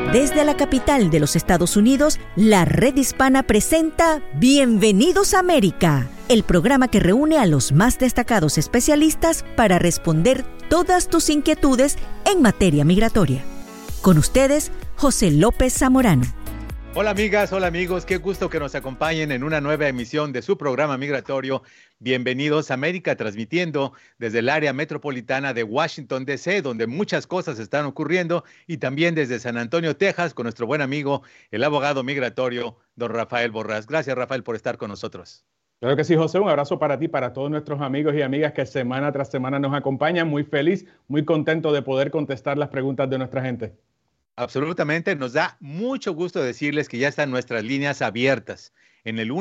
Desde la capital de los Estados Unidos, la Red Hispana presenta Bienvenidos a América, el programa que reúne a los más destacados especialistas para responder todas tus inquietudes en materia migratoria. Con ustedes, José López Zamorano. Hola amigas, hola amigos, qué gusto que nos acompañen en una nueva emisión de su programa migratorio Bienvenidos a América, transmitiendo desde el área metropolitana de Washington, D.C., donde muchas cosas están ocurriendo, y también desde San Antonio, Texas, con nuestro buen amigo, el abogado migratorio, don Rafael Borrás. Gracias, Rafael, por estar con nosotros. Claro que sí, José, un abrazo para ti, para todos nuestros amigos y amigas que semana tras semana nos acompañan. Muy feliz, muy contento de poder contestar las preguntas de nuestra gente. Absolutamente, nos da mucho gusto decirles que ya están nuestras líneas abiertas en el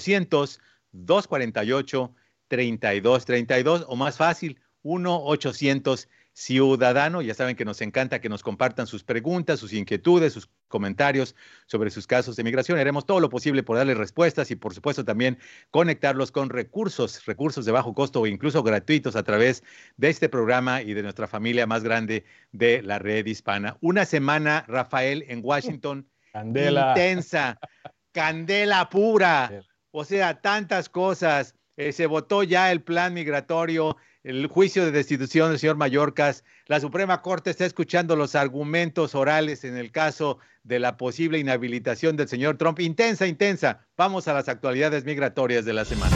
1-800-248-3232 o más fácil, 1-800-Ciudadano. Ya saben que nos encanta que nos compartan sus preguntas, sus inquietudes, sus comentarios sobre sus casos de migración. Haremos todo lo posible por darles respuestas y, por supuesto, también conectarlos con recursos de bajo costo o incluso gratuitos a través de este programa y de nuestra familia más grande de la Red Hispana. Una semana, Rafael, en Washington, Candela. Intensa, candela pura, o sea, tantas cosas. Se votó ya el plan migratorio, el juicio de destitución del señor Mayorkas. La Suprema Corte está escuchando los argumentos orales en el caso de la posible inhabilitación del señor Trump. Intensa, intensa. Vamos a las actualidades migratorias de la semana.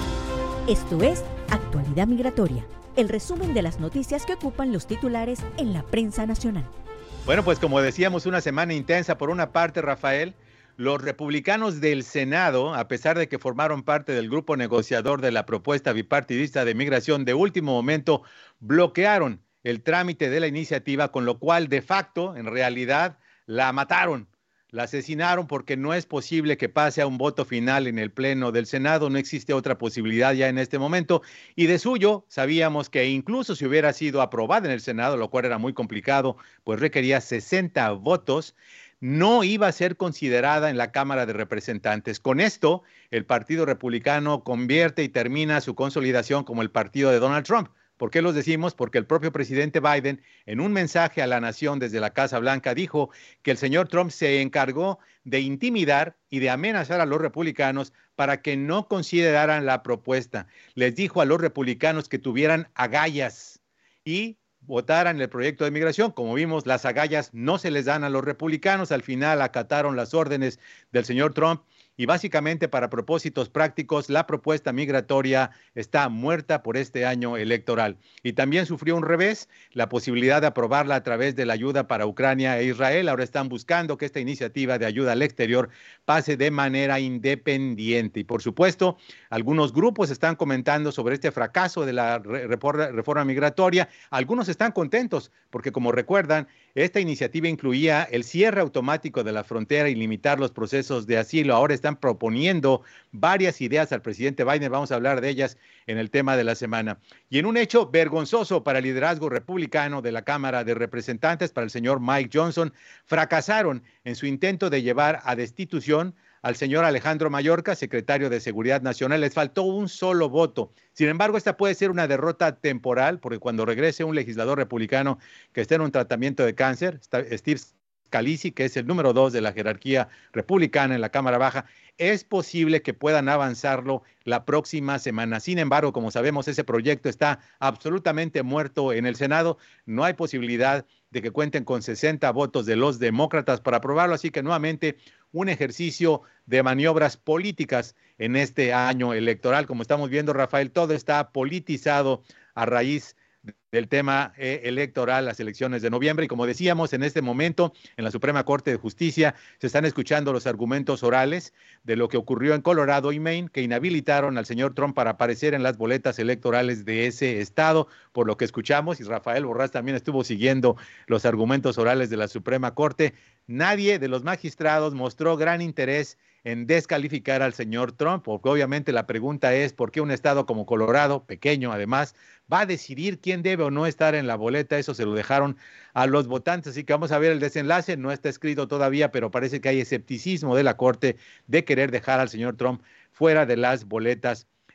Esto es Actualidad Migratoria, el resumen de las noticias que ocupan los titulares en la prensa nacional. Bueno, pues como decíamos, una semana intensa. Por una parte, Rafael, los republicanos del Senado, a pesar de que formaron parte del grupo negociador de la propuesta bipartidista de migración, de último momento bloquearon el trámite de la iniciativa, con lo cual, de facto, en realidad, la mataron, la asesinaron, porque no es posible que pase a un voto final en el Pleno del Senado. No existe otra posibilidad ya en este momento. Y de suyo, sabíamos que incluso si hubiera sido aprobada en el Senado, lo cual era muy complicado, pues requería 60 votos, no iba a ser considerada en la Cámara de Representantes. Con esto, el Partido Republicano convierte y termina su consolidación como el partido de Donald Trump. ¿Por qué los decimos? Porque el propio presidente Biden, en un mensaje a la nación desde la Casa Blanca, dijo que el señor Trump se encargó de intimidar y de amenazar a los republicanos para que no consideraran la propuesta. Les dijo a los republicanos que tuvieran agallas y votaran el proyecto de migración. Como vimos, las agallas no se les dan a los republicanos. Al final acataron las órdenes del señor Trump y básicamente, para propósitos prácticos, la propuesta migratoria está muerta por este año electoral. Y también sufrió un revés, la posibilidad de aprobarla a través de la ayuda para Ucrania e Israel. Ahora están buscando que esta iniciativa de ayuda al exterior pase de manera independiente. Y por supuesto, algunos grupos están comentando sobre este fracaso de la reforma migratoria. Algunos están contentos porque, como recuerdan, esta iniciativa incluía el cierre automático de la frontera y limitar los procesos de asilo. Ahora están proponiendo varias ideas al presidente Biden. Vamos a hablar de ellas en el tema de la semana. Y en un hecho vergonzoso para el liderazgo republicano de la Cámara de Representantes, para el señor Mike Johnson, fracasaron en su intento de llevar a destitución al señor Alejandro Mayorkas, secretario de Seguridad Nacional. Les faltó un solo voto. Sin embargo, esta puede ser una derrota temporal, porque cuando regrese un legislador republicano que esté en un tratamiento de cáncer, Steve Scalise, que es el número 2 de la jerarquía republicana en la Cámara Baja, es posible que puedan avanzarlo la próxima semana. Sin embargo, como sabemos, ese proyecto está absolutamente muerto en el Senado. No hay posibilidad de que cuenten con 60 votos de los demócratas para aprobarlo, así que nuevamente un ejercicio de maniobras políticas en este año electoral. Como estamos viendo, Rafael, todo está politizado a raíz del tema electoral, las elecciones de noviembre. Y como decíamos, en este momento, en la Suprema Corte de Justicia, se están escuchando los argumentos orales de lo que ocurrió en Colorado y Maine, que inhabilitaron al señor Trump para aparecer en las boletas electorales de ese estado, por lo que escuchamos, y Rafael Borrás también estuvo siguiendo los argumentos orales de la Suprema Corte. Nadie de los magistrados mostró gran interés en descalificar al señor Trump, porque obviamente la pregunta es ¿por qué un estado como Colorado, pequeño además, va a decidir quién debe o no estar en la boleta? Eso se lo dejaron a los votantes, así que vamos a ver el desenlace. No está escrito todavía, pero parece que hay escepticismo de la Corte de querer dejar al señor Trump fuera de las boletas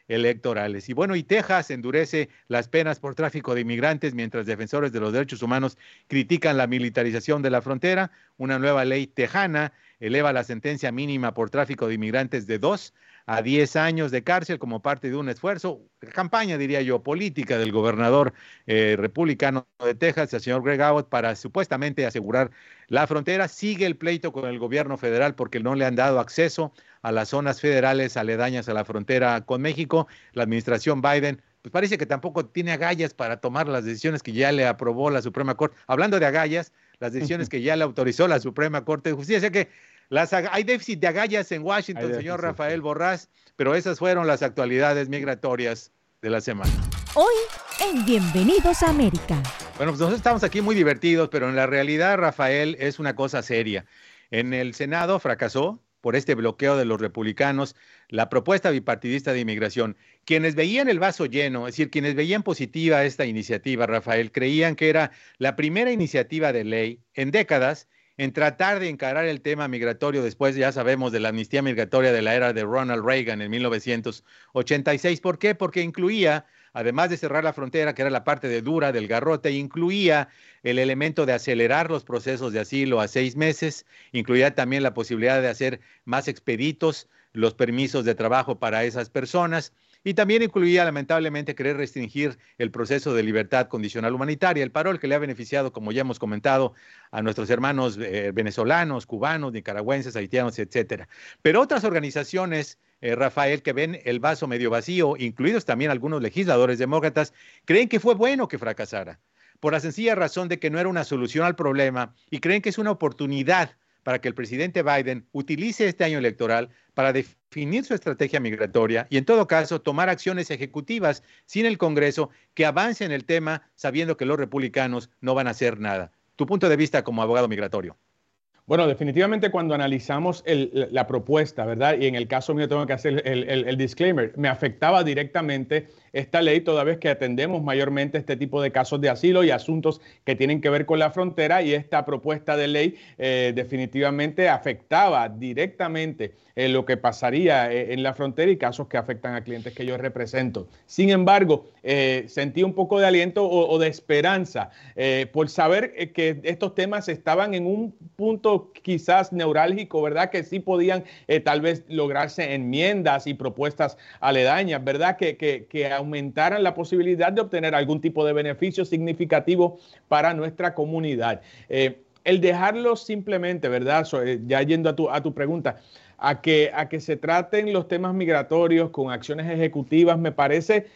electorales. Y bueno, y Texas endurece las penas por tráfico de inmigrantes mientras defensores de los derechos humanos critican la militarización de la frontera. Una nueva ley tejana eleva la sentencia mínima por tráfico de inmigrantes de 2 a 10 años de cárcel como parte de un esfuerzo, campaña, diría yo, política del gobernador republicano de Texas, el señor Greg Abbott, para supuestamente asegurar la frontera. Sigue el pleito con el gobierno federal porque no le han dado acceso a las zonas federales aledañas a la frontera con México. La administración Biden pues parece que tampoco tiene agallas para tomar las decisiones que ya le aprobó la Suprema Corte. Hablando de agallas, las decisiones que ya le autorizó la Suprema Corte de Justicia. O sea que hay déficit de agallas en Washington, señor Rafael Borrás, pero esas fueron las actualidades migratorias de la semana. Hoy en Bienvenidos a América. Bueno, pues nosotros estamos aquí muy divertidos, pero en la realidad, Rafael, es una cosa seria. En el Senado fracasó por este bloqueo de los republicanos la propuesta bipartidista de inmigración. Quienes veían el vaso lleno, es decir, quienes veían positiva esta iniciativa, Rafael, creían que era la primera iniciativa de ley en décadas en tratar de encarar el tema migratorio después, ya sabemos, de la amnistía migratoria de la era de Ronald Reagan en 1986. ¿Por qué? Porque incluía, además de cerrar la frontera, que era la parte de dura del garrote, incluía el elemento de acelerar los procesos de asilo a 6 meses, incluía también la posibilidad de hacer más expeditos los permisos de trabajo para esas personas, y también incluía, lamentablemente, querer restringir el proceso de libertad condicional humanitaria, el parol que le ha beneficiado, como ya hemos comentado, a nuestros hermanos venezolanos, cubanos, nicaragüenses, haitianos, etcétera. Pero otras organizaciones, Rafael, que ven el vaso medio vacío, incluidos también algunos legisladores demócratas, creen que fue bueno que fracasara, por la sencilla razón de que no era una solución al problema y creen que es una oportunidad para que el presidente Biden utilice este año electoral para definir su estrategia migratoria y, en todo caso, tomar acciones ejecutivas sin el Congreso que avance en el tema sabiendo que los republicanos no van a hacer nada. Tu punto de vista como abogado migratorio. Bueno, definitivamente cuando analizamos la propuesta, ¿verdad? Y en el caso mío tengo que hacer el disclaimer, me afectaba directamente esta ley toda vez que atendemos mayormente este tipo de casos de asilo y asuntos que tienen que ver con la frontera, y esta propuesta de ley definitivamente afectaba directamente lo que pasaría en la frontera y casos que afectan a clientes que yo represento. Sin embargo, sentí un poco de aliento o de esperanza por saber que estos temas estaban en un punto quizás neurálgico, ¿verdad? Que sí podían tal vez lograrse enmiendas y propuestas aledañas, ¿verdad? Que aumentaran la posibilidad de obtener algún tipo de beneficio significativo para nuestra comunidad. El dejarlo simplemente, ¿verdad? Ya yendo a tu pregunta, a que se traten los temas migratorios con acciones ejecutivas, me parece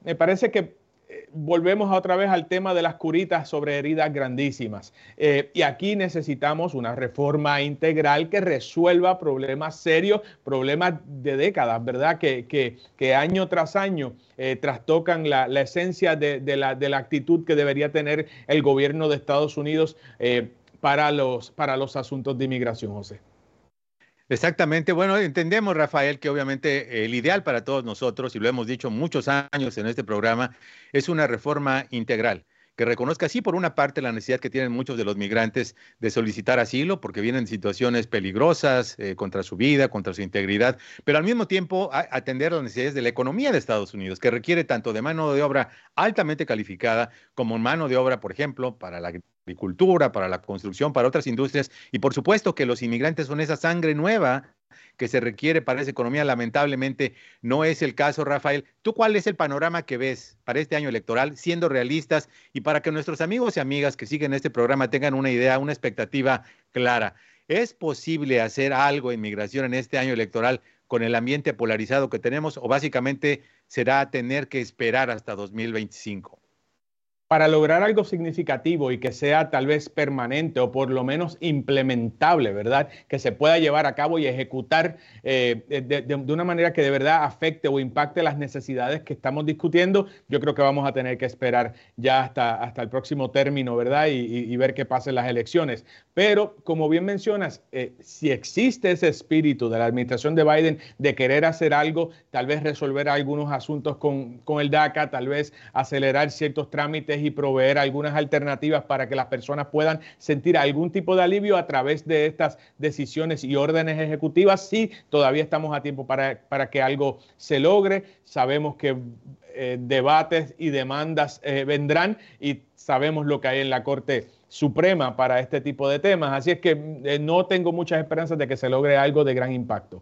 que volvemos otra vez al tema de las curitas sobre heridas grandísimas. Y aquí necesitamos una reforma integral que resuelva problemas serios, problemas de décadas, ¿verdad? Que año tras año trastocan la esencia de la actitud que debería tener el gobierno de Estados Unidos para los asuntos de inmigración, José. Exactamente. Bueno, entendemos, Rafael, que obviamente el ideal para todos nosotros, y lo hemos dicho muchos años en este programa, es una reforma integral que reconozca, sí, por una parte, la necesidad que tienen muchos de los migrantes de solicitar asilo, porque vienen en situaciones peligrosas contra su vida, contra su integridad, pero al mismo tiempo atender las necesidades de la economía de Estados Unidos, que requiere tanto de mano de obra altamente calificada como mano de obra, por ejemplo, para la agricultura, para la construcción, para otras industrias, y por supuesto que los inmigrantes son esa sangre nueva que se requiere para esa economía. Lamentablemente no es el caso, Rafael. ¿Tú cuál es el panorama que ves para este año electoral, siendo realistas, y para que nuestros amigos y amigas que siguen este programa tengan una idea, una expectativa clara? ¿Es posible hacer algo en migración en este año electoral con el ambiente polarizado que tenemos, o básicamente será tener que esperar hasta 2025? Para lograr algo significativo y que sea tal vez permanente o por lo menos implementable, ¿verdad? Que se pueda llevar a cabo y ejecutar de una manera que de verdad afecte o impacte las necesidades que estamos discutiendo, yo creo que vamos a tener que esperar ya hasta el próximo término, ¿verdad? Y ver qué pasa en las elecciones. Pero, como bien mencionas, si existe ese espíritu de la administración de Biden de querer hacer algo, tal vez resolver algunos asuntos con el DACA, tal vez acelerar ciertos trámites oportunidades y proveer algunas alternativas para que las personas puedan sentir algún tipo de alivio a través de estas decisiones y órdenes ejecutivas. Sí, todavía estamos a tiempo para que algo se logre. Sabemos que debates y demandas vendrán y sabemos lo que hay en la Corte Suprema para este tipo de temas. Así es que no tengo muchas esperanzas de que se logre algo de gran impacto.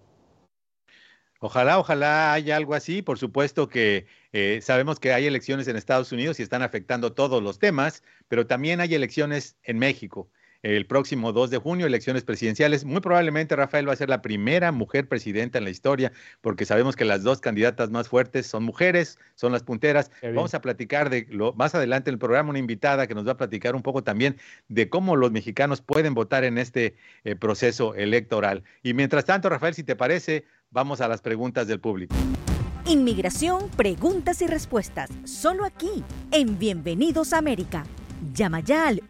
Ojalá haya algo así. Por supuesto que sabemos que hay elecciones en Estados Unidos y están afectando todos los temas, pero también hay elecciones en México. El próximo 2 de junio, elecciones presidenciales. Muy probablemente Rafael va a ser la primera mujer presidenta en la historia, porque sabemos que las dos candidatas más fuertes son mujeres, son las punteras. Vamos a platicar más adelante en el programa una invitada que nos va a platicar un poco también de cómo los mexicanos pueden votar en este proceso electoral. Y mientras tanto, Rafael, si te parece, vamos a las preguntas del público. Inmigración, preguntas y respuestas, solo aquí, en Bienvenidos a América. Llama ya al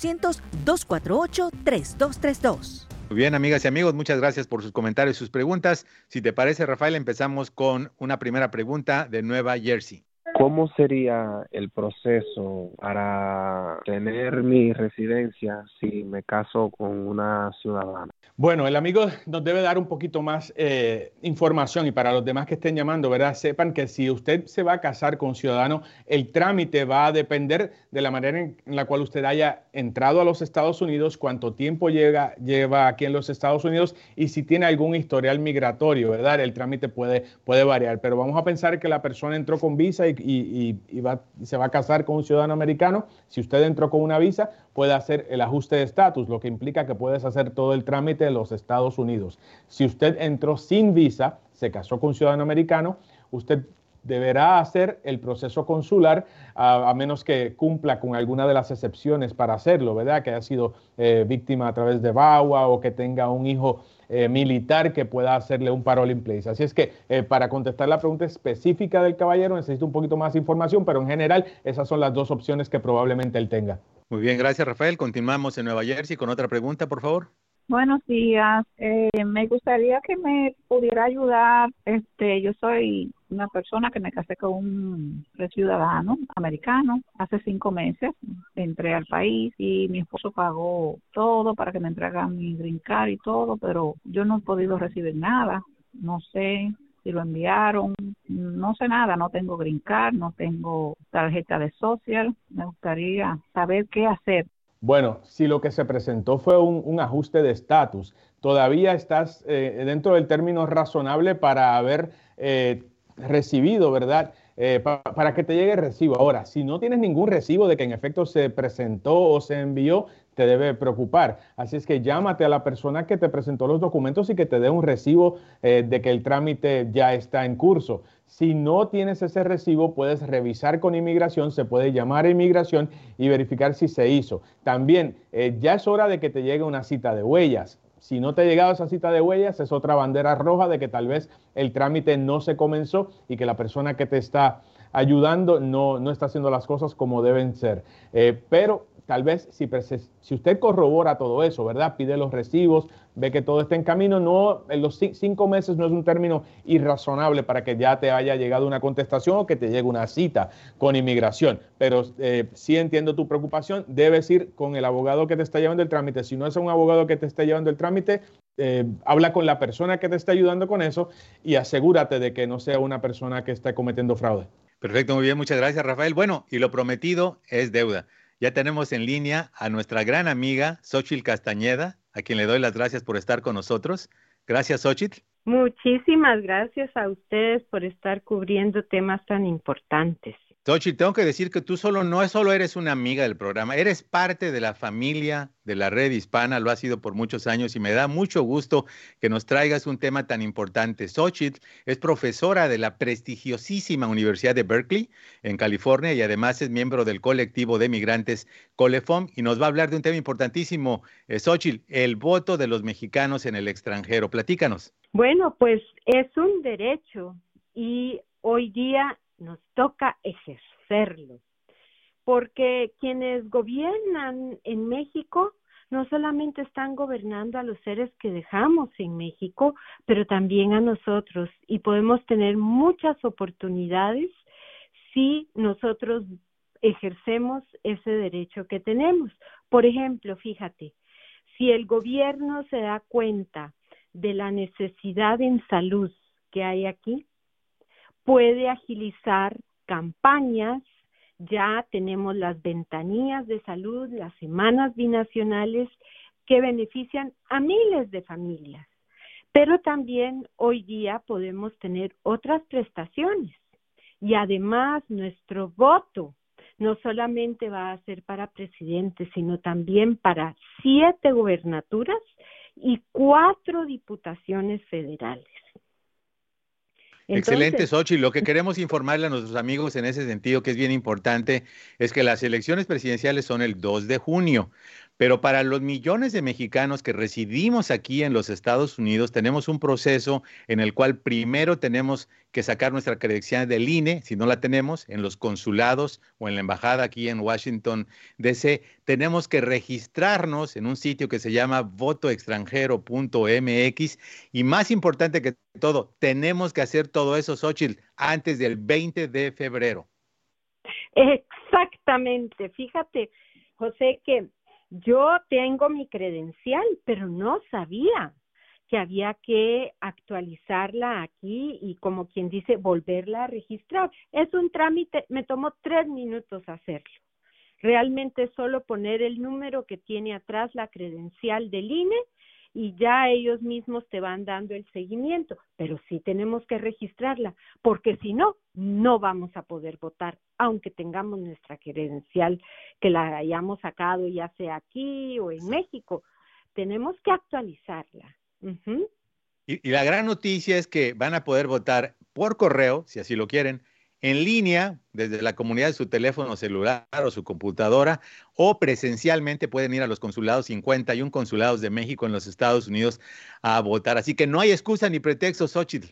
1-800-248-3232. Muy bien, amigas y amigos, muchas gracias por sus comentarios y sus preguntas. Si te parece, Rafael, empezamos con una primera pregunta de Nueva Jersey. ¿Cómo sería el proceso para tener mi residencia si me caso con una ciudadana? Bueno, el amigo nos debe dar un poquito más información, y para los demás que estén llamando, ¿verdad? Sepan que si usted se va a casar con un ciudadano, el trámite va a depender de la manera en la cual usted haya entrado a los Estados Unidos, cuánto tiempo lleva aquí en los Estados Unidos y si tiene algún historial migratorio, ¿verdad? El trámite puede variar, pero vamos a pensar que la persona entró con visa y se va a casar con un ciudadano americano. Si usted entró con una visa, puede hacer el ajuste de estatus, lo que implica que puedes hacer todo el trámite de los Estados Unidos. Si usted entró sin visa, se casó con un ciudadano americano, usted deberá hacer el proceso consular a menos que cumpla con alguna de las excepciones para hacerlo, ¿verdad? Que haya sido víctima a través de VAWA o que tenga un hijo militar que pueda hacerle un parole in place. Así es que para contestar la pregunta específica del caballero necesito un poquito más de información, pero en general esas son las dos opciones que probablemente él tenga. Muy bien, gracias, Rafael. Continuamos en Nueva Jersey con otra pregunta, por favor. Buenos días. Me gustaría que me pudiera ayudar. Yo soy una persona que me casé con un ciudadano americano hace 5 meses. Entré al país y mi esposo pagó todo para que me entregaran mi green card y todo, pero yo no he podido recibir nada. No sé si lo enviaron, no sé nada, no tengo green card, no tengo tarjeta de social. Me gustaría saber qué hacer. Bueno, si lo que se presentó fue un ajuste de estatus, todavía estás dentro del término razonable para haber recibido, ¿verdad? Para que te llegue el recibo. Ahora, si no tienes ningún recibo de que en efecto se presentó o se envió, te debe preocupar. Así es que llámate a la persona que te presentó los documentos y que te dé un recibo de que el trámite ya está en curso. Si no tienes ese recibo, puedes revisar con inmigración, se puede llamar a inmigración y verificar si se hizo. También ya es hora de que te llegue una cita de huellas. Si no te ha llegado esa cita de huellas, es otra bandera roja de que tal vez el trámite no se comenzó y que la persona que te está ayudando no está haciendo las cosas como deben ser. Pero tal vez si usted corrobora todo eso, ¿verdad? Pide los recibos, ve que todo está en camino, en los 5 meses no es un término irrazonable para que ya te haya llegado una contestación o que te llegue una cita con inmigración. Pero sí entiendo tu preocupación, debes ir con el abogado que te está llevando el trámite. Si no es un abogado que te está llevando el trámite, habla con la persona que te está ayudando con eso y asegúrate de que no sea una persona que esté cometiendo fraude. Perfecto, muy bien, muchas gracias, Rafael. Bueno, y lo prometido es deuda. Ya tenemos en línea a nuestra gran amiga Xóchitl Castañeda, a quien le doy las gracias por estar con nosotros. Gracias, Xóchitl. Muchísimas gracias a ustedes por estar cubriendo temas tan importantes. Xóchitl, tengo que decir que tú no solo eres una amiga del programa, eres parte de la familia de la Red Hispana, lo has sido por muchos años y me da mucho gusto que nos traigas un tema tan importante. Xóchitl es profesora de la prestigiosísima Universidad de Berkeley en California y además es miembro del colectivo de migrantes Colefom y nos va a hablar de un tema importantísimo. Xóchitl, el voto de los mexicanos en el extranjero. Platícanos. Bueno, pues es un derecho y hoy día nos toca ejercerlo, porque quienes gobiernan en México no solamente están gobernando a los seres que dejamos en México, pero también a nosotros, y podemos tener muchas oportunidades si nosotros ejercemos ese derecho que tenemos. Por ejemplo, fíjate, si el gobierno se da cuenta de la necesidad en salud que hay aquí, puede agilizar campañas. Ya tenemos las ventanillas de salud, las semanas binacionales que benefician a miles de familias. Pero también hoy día podemos tener otras prestaciones y además nuestro voto no solamente va a ser para presidente, sino también para 7 gubernaturas y 4 diputaciones federales. Entonces, excelente, Xochitl. Lo que queremos informarle a nuestros amigos en ese sentido, que es bien importante, es que las elecciones presidenciales son el 2 de junio, pero para los millones de mexicanos que residimos aquí en los Estados Unidos, tenemos un proceso en el cual primero tenemos que sacar nuestra credencial del INE, si no la tenemos, en los consulados o en la embajada aquí en Washington, D.C., tenemos que registrarnos en un sitio que se llama votoextranjero.mx y más importante que todo, tenemos que hacer todo eso, Xochitl, antes del 20 de febrero. Exactamente. Fíjate, José, que yo tengo mi credencial, pero no sabía que había que actualizarla aquí y, como quien dice, volverla a registrar. Es un trámite, me tomó 3 minutos hacerlo. Realmente es solo poner el número que tiene atrás la credencial del INE y ya ellos mismos te van dando el seguimiento, pero sí tenemos que registrarla, porque si no, no vamos a poder votar, aunque tengamos nuestra credencial que la hayamos sacado ya sea aquí o en México, tenemos que actualizarla. Uh-huh. Y la gran noticia es que van a poder votar por correo, si así lo quieren, en línea, desde la comunidad de su teléfono celular o su computadora, o presencialmente pueden ir a los consulados, 51 consulados de México en los Estados Unidos, a votar. Así que no hay excusa ni pretexto, Xochitl.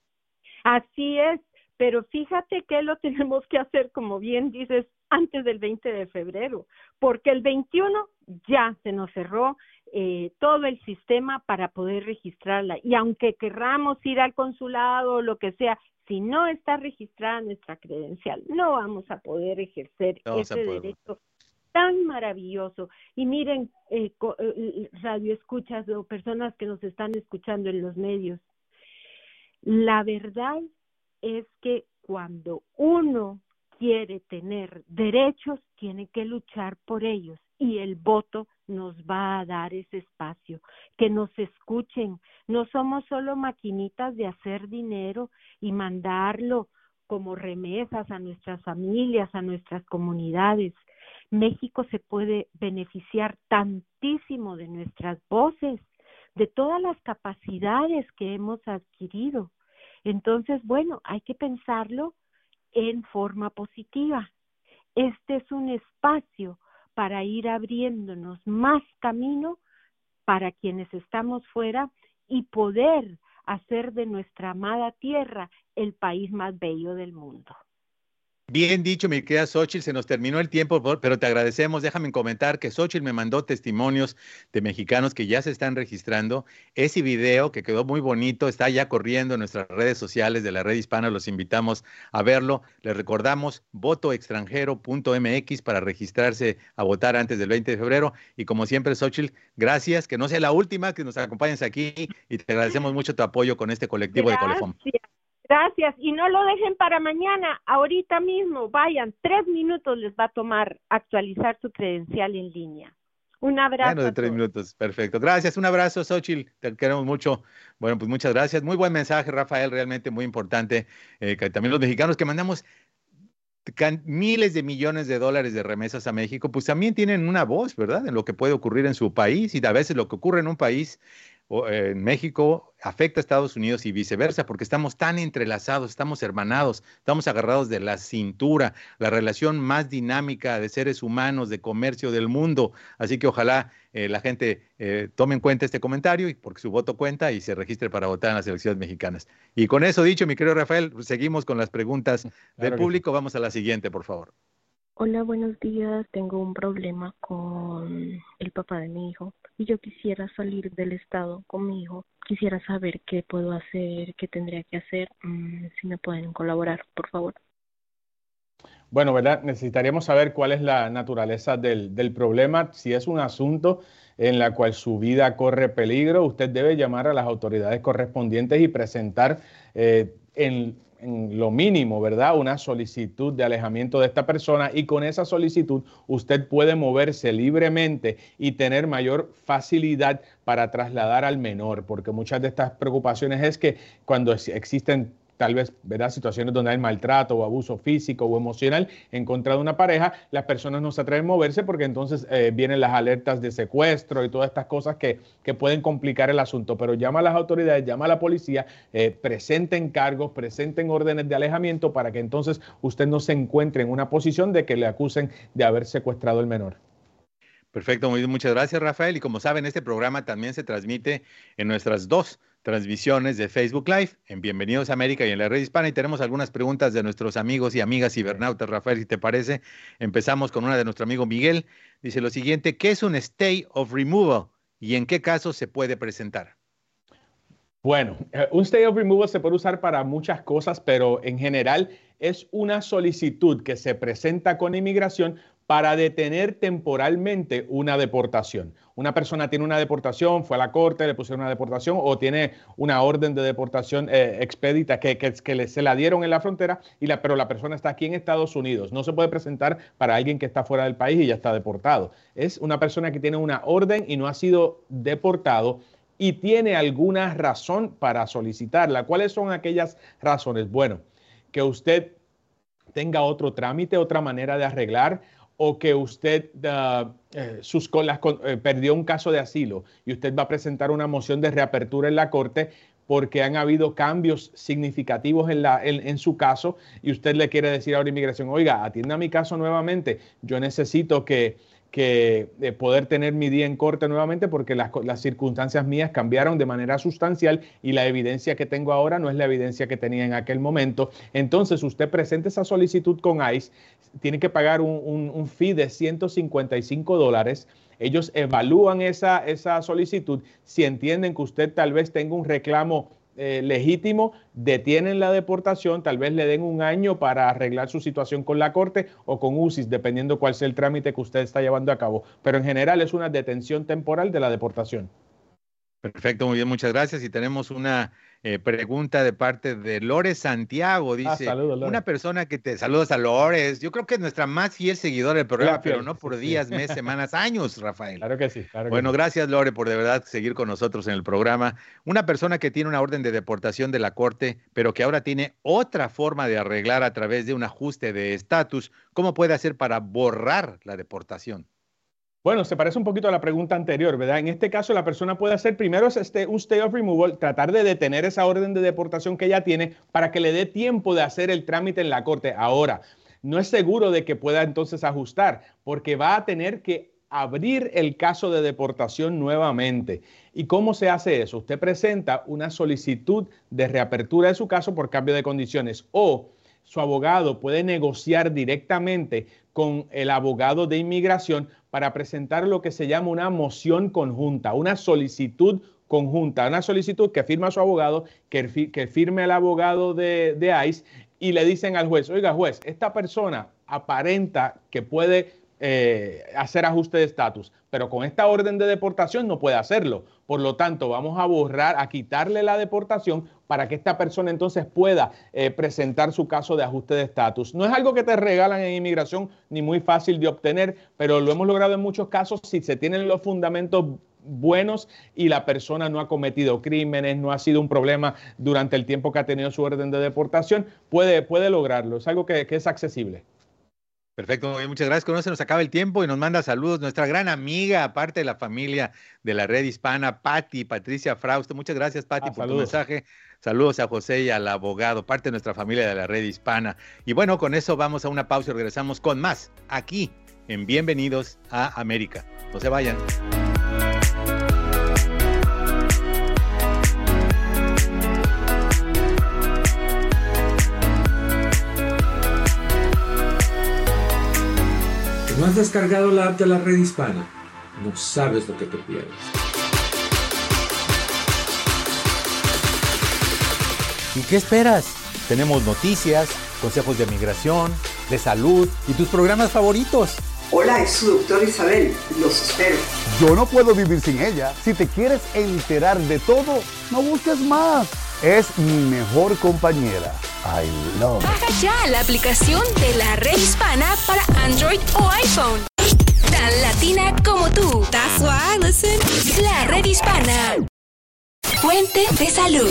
Así es, pero fíjate que lo tenemos que hacer, como bien dices, antes del 20 de febrero, porque el 21 ya se nos cerró todo el sistema para poder registrarla. Y aunque querramos ir al consulado o lo que sea, si no está registrada nuestra credencial, no vamos a poder ejercer ese derecho tan maravilloso. Y miren, radio escuchas o personas que nos están escuchando en los medios, la verdad es que cuando uno quiere tener derechos, tiene que luchar por ellos, y el voto nos va a dar ese espacio, que nos escuchen. No somos solo maquinitas de hacer dinero y mandarlo como remesas a nuestras familias, a nuestras comunidades. México se puede beneficiar tantísimo de nuestras voces, de todas las capacidades que hemos adquirido. Entonces, bueno, hay que pensarlo en forma positiva. Este es un espacio para ir abriéndonos más camino para quienes estamos fuera y poder hacer de nuestra amada tierra el país más bello del mundo. Bien dicho, mi querida Xochitl, se nos terminó el tiempo, pero te agradecemos. Déjame comentar que Xochitl me mandó testimonios de mexicanos que ya se están registrando. Ese video, que quedó muy bonito, está ya corriendo en nuestras redes sociales de la Red Hispana. Los invitamos a verlo. Les recordamos votoextranjero.mx para registrarse a votar antes del 20 de febrero. Y como siempre, Xochitl, gracias. Que no sea la última que nos acompañes aquí, y te agradecemos mucho tu apoyo con este colectivo de Colefón. Gracias, y no lo dejen para mañana, ahorita mismo, vayan, 3 minutos les va a tomar actualizar su credencial en línea. Un abrazo. Menos de 3 minutos, perfecto. Gracias, un abrazo, Xochitl, te queremos mucho. Bueno, pues muchas gracias. Muy buen mensaje, Rafael, realmente muy importante. Que también los mexicanos que mandamos miles de millones de dólares de remesas a México, pues también tienen una voz, ¿verdad?, en lo que puede ocurrir en su país, y a veces lo que ocurre en un país en México afecta a Estados Unidos y viceversa, porque estamos tan entrelazados, estamos hermanados, estamos agarrados de la cintura, la relación más dinámica de seres humanos, de comercio del mundo. Así que ojalá la gente tome en cuenta este comentario, y porque su voto cuenta, y se registre para votar en las elecciones mexicanas. Y con eso dicho, mi querido Rafael, seguimos con las preguntas del público. Sí. Vamos a la siguiente, por favor. Hola, buenos días. Tengo un problema con el papá de mi hijo y yo quisiera salir del estado con mi hijo. Quisiera saber qué puedo hacer, qué tendría que hacer, si me pueden colaborar, por favor. Bueno, ¿verdad? Necesitaríamos saber cuál es la naturaleza del problema. Si es un asunto en la cual su vida corre peligro, usted debe llamar a las autoridades correspondientes y presentar en lo mínimo, ¿verdad?, una solicitud de alejamiento de esta persona, y con esa solicitud usted puede moverse libremente y tener mayor facilidad para trasladar al menor, porque muchas de estas preocupaciones es que cuando existen tal vez, ¿verdad?, situaciones donde hay maltrato o abuso físico o emocional en contra de una pareja, las personas no se atreven a moverse porque entonces vienen las alertas de secuestro y todas estas cosas que pueden complicar el asunto. Pero llama a las autoridades, llama a la policía, presenten cargos, presenten órdenes de alejamiento para que entonces usted no se encuentre en una posición de que le acusen de haber secuestrado al menor. Perfecto, muy bien, muchas gracias, Rafael. Y como saben, este programa también se transmite en nuestras 2 transmisiones de Facebook Live, en Bienvenidos a América y en la Red Hispana, y tenemos algunas preguntas de nuestros amigos y amigas cibernautas. Rafael, si te parece, empezamos con una de nuestro amigo Miguel. Dice lo siguiente: ¿qué es un stay of removal y en qué casos se puede presentar? Bueno, un stay of removal se puede usar para muchas cosas, pero en general es una solicitud que se presenta con inmigración para detener temporalmente una deportación. Una persona tiene una deportación, fue a la corte, le pusieron una deportación, o tiene una orden de deportación expedita que se la dieron en la frontera, pero la persona está aquí en Estados Unidos. No se puede presentar para alguien que está fuera del país y ya está deportado. Es una persona que tiene una orden y no ha sido deportado y tiene alguna razón para solicitarla. ¿Cuáles son aquellas razones? Bueno, que usted tenga otro trámite, otra manera de arreglar, o que usted perdió un caso de asilo y usted va a presentar una moción de reapertura en la corte porque han habido cambios significativos en su caso, y usted le quiere decir ahora a inmigración: oiga, atienda mi caso nuevamente, yo necesito que poder tener mi día en corte nuevamente porque las circunstancias mías cambiaron de manera sustancial y la evidencia que tengo ahora no es la evidencia que tenía en aquel momento. Entonces usted presenta esa solicitud con ICE, tiene que pagar un fee de $155. Ellos evalúan esa solicitud. Si entienden que usted tal vez tenga un reclamo legítimo, detienen la deportación, tal vez le den un año para arreglar su situación con la corte o con UCIS, dependiendo cuál sea el trámite que usted está llevando a cabo. Pero en general es una detención temporal de la deportación. Perfecto, muy bien, muchas gracias. Y tenemos una pregunta de parte de Lores Santiago. Dice, saludos, Lores. Una persona que te... Saludos a Lores. Yo creo que es nuestra más fiel seguidora del programa, pero no por días, meses, semanas, años, Rafael. Claro que sí. Bueno, gracias, Lore, por de verdad seguir con nosotros en el programa. Una persona que tiene una orden de deportación de la corte, pero que ahora tiene otra forma de arreglar a través de un ajuste de estatus, ¿cómo puede hacer para borrar la deportación? Bueno, se parece un poquito a la pregunta anterior, ¿verdad? En este caso, la persona puede hacer primero un stay of removal, tratar de detener esa orden de deportación que ya tiene para que le dé tiempo de hacer el trámite en la corte. Ahora, no es seguro de que pueda entonces ajustar, porque va a tener que abrir el caso de deportación nuevamente. ¿Y cómo se hace eso? Usted presenta una solicitud de reapertura de su caso por cambio de condiciones, o su abogado puede negociar directamente con el abogado de inmigración para presentar lo que se llama una moción conjunta, una solicitud conjunta, una solicitud que firma su abogado, que firme el abogado de ICE, y le dicen al juez: oiga, juez, esta persona aparenta que puede hacer ajuste de estatus, pero con esta orden de deportación no puede hacerlo. Por lo tanto, vamos a quitarle la deportación para que esta persona entonces pueda presentar su caso de ajuste de estatus. No es algo que te regalan en inmigración ni muy fácil de obtener, pero lo hemos logrado en muchos casos si se tienen los fundamentos buenos y la persona no ha cometido crímenes, no ha sido un problema durante el tiempo que ha tenido su orden de deportación, puede lograrlo. Es algo que es accesible. Perfecto, muchas gracias. Con eso se nos acaba el tiempo y nos manda saludos nuestra gran amiga, aparte de la familia de la Red Hispana, Patricia Frausto. Muchas gracias, Pati, por tu mensaje. Saludos a José y al abogado, parte de nuestra familia de la Red Hispana. Y bueno, con eso vamos a una pausa y regresamos con más aquí en Bienvenidos a América. No se vayan. ¿No has descargado la app de la Red Hispana? No sabes lo que te pierdes. ¿Y qué esperas? Tenemos noticias, consejos de migración, de salud y tus programas favoritos. Hola, es su doctora Isabel. Los espero. Yo no puedo vivir sin ella. Si te quieres enterar de todo, no busques más. Es mi mejor compañera. I love it. Baja ya la aplicación de La Red Hispana para Android o iPhone. Tan latina como tú. That's why I listen. La Red Hispana. Fuente de salud.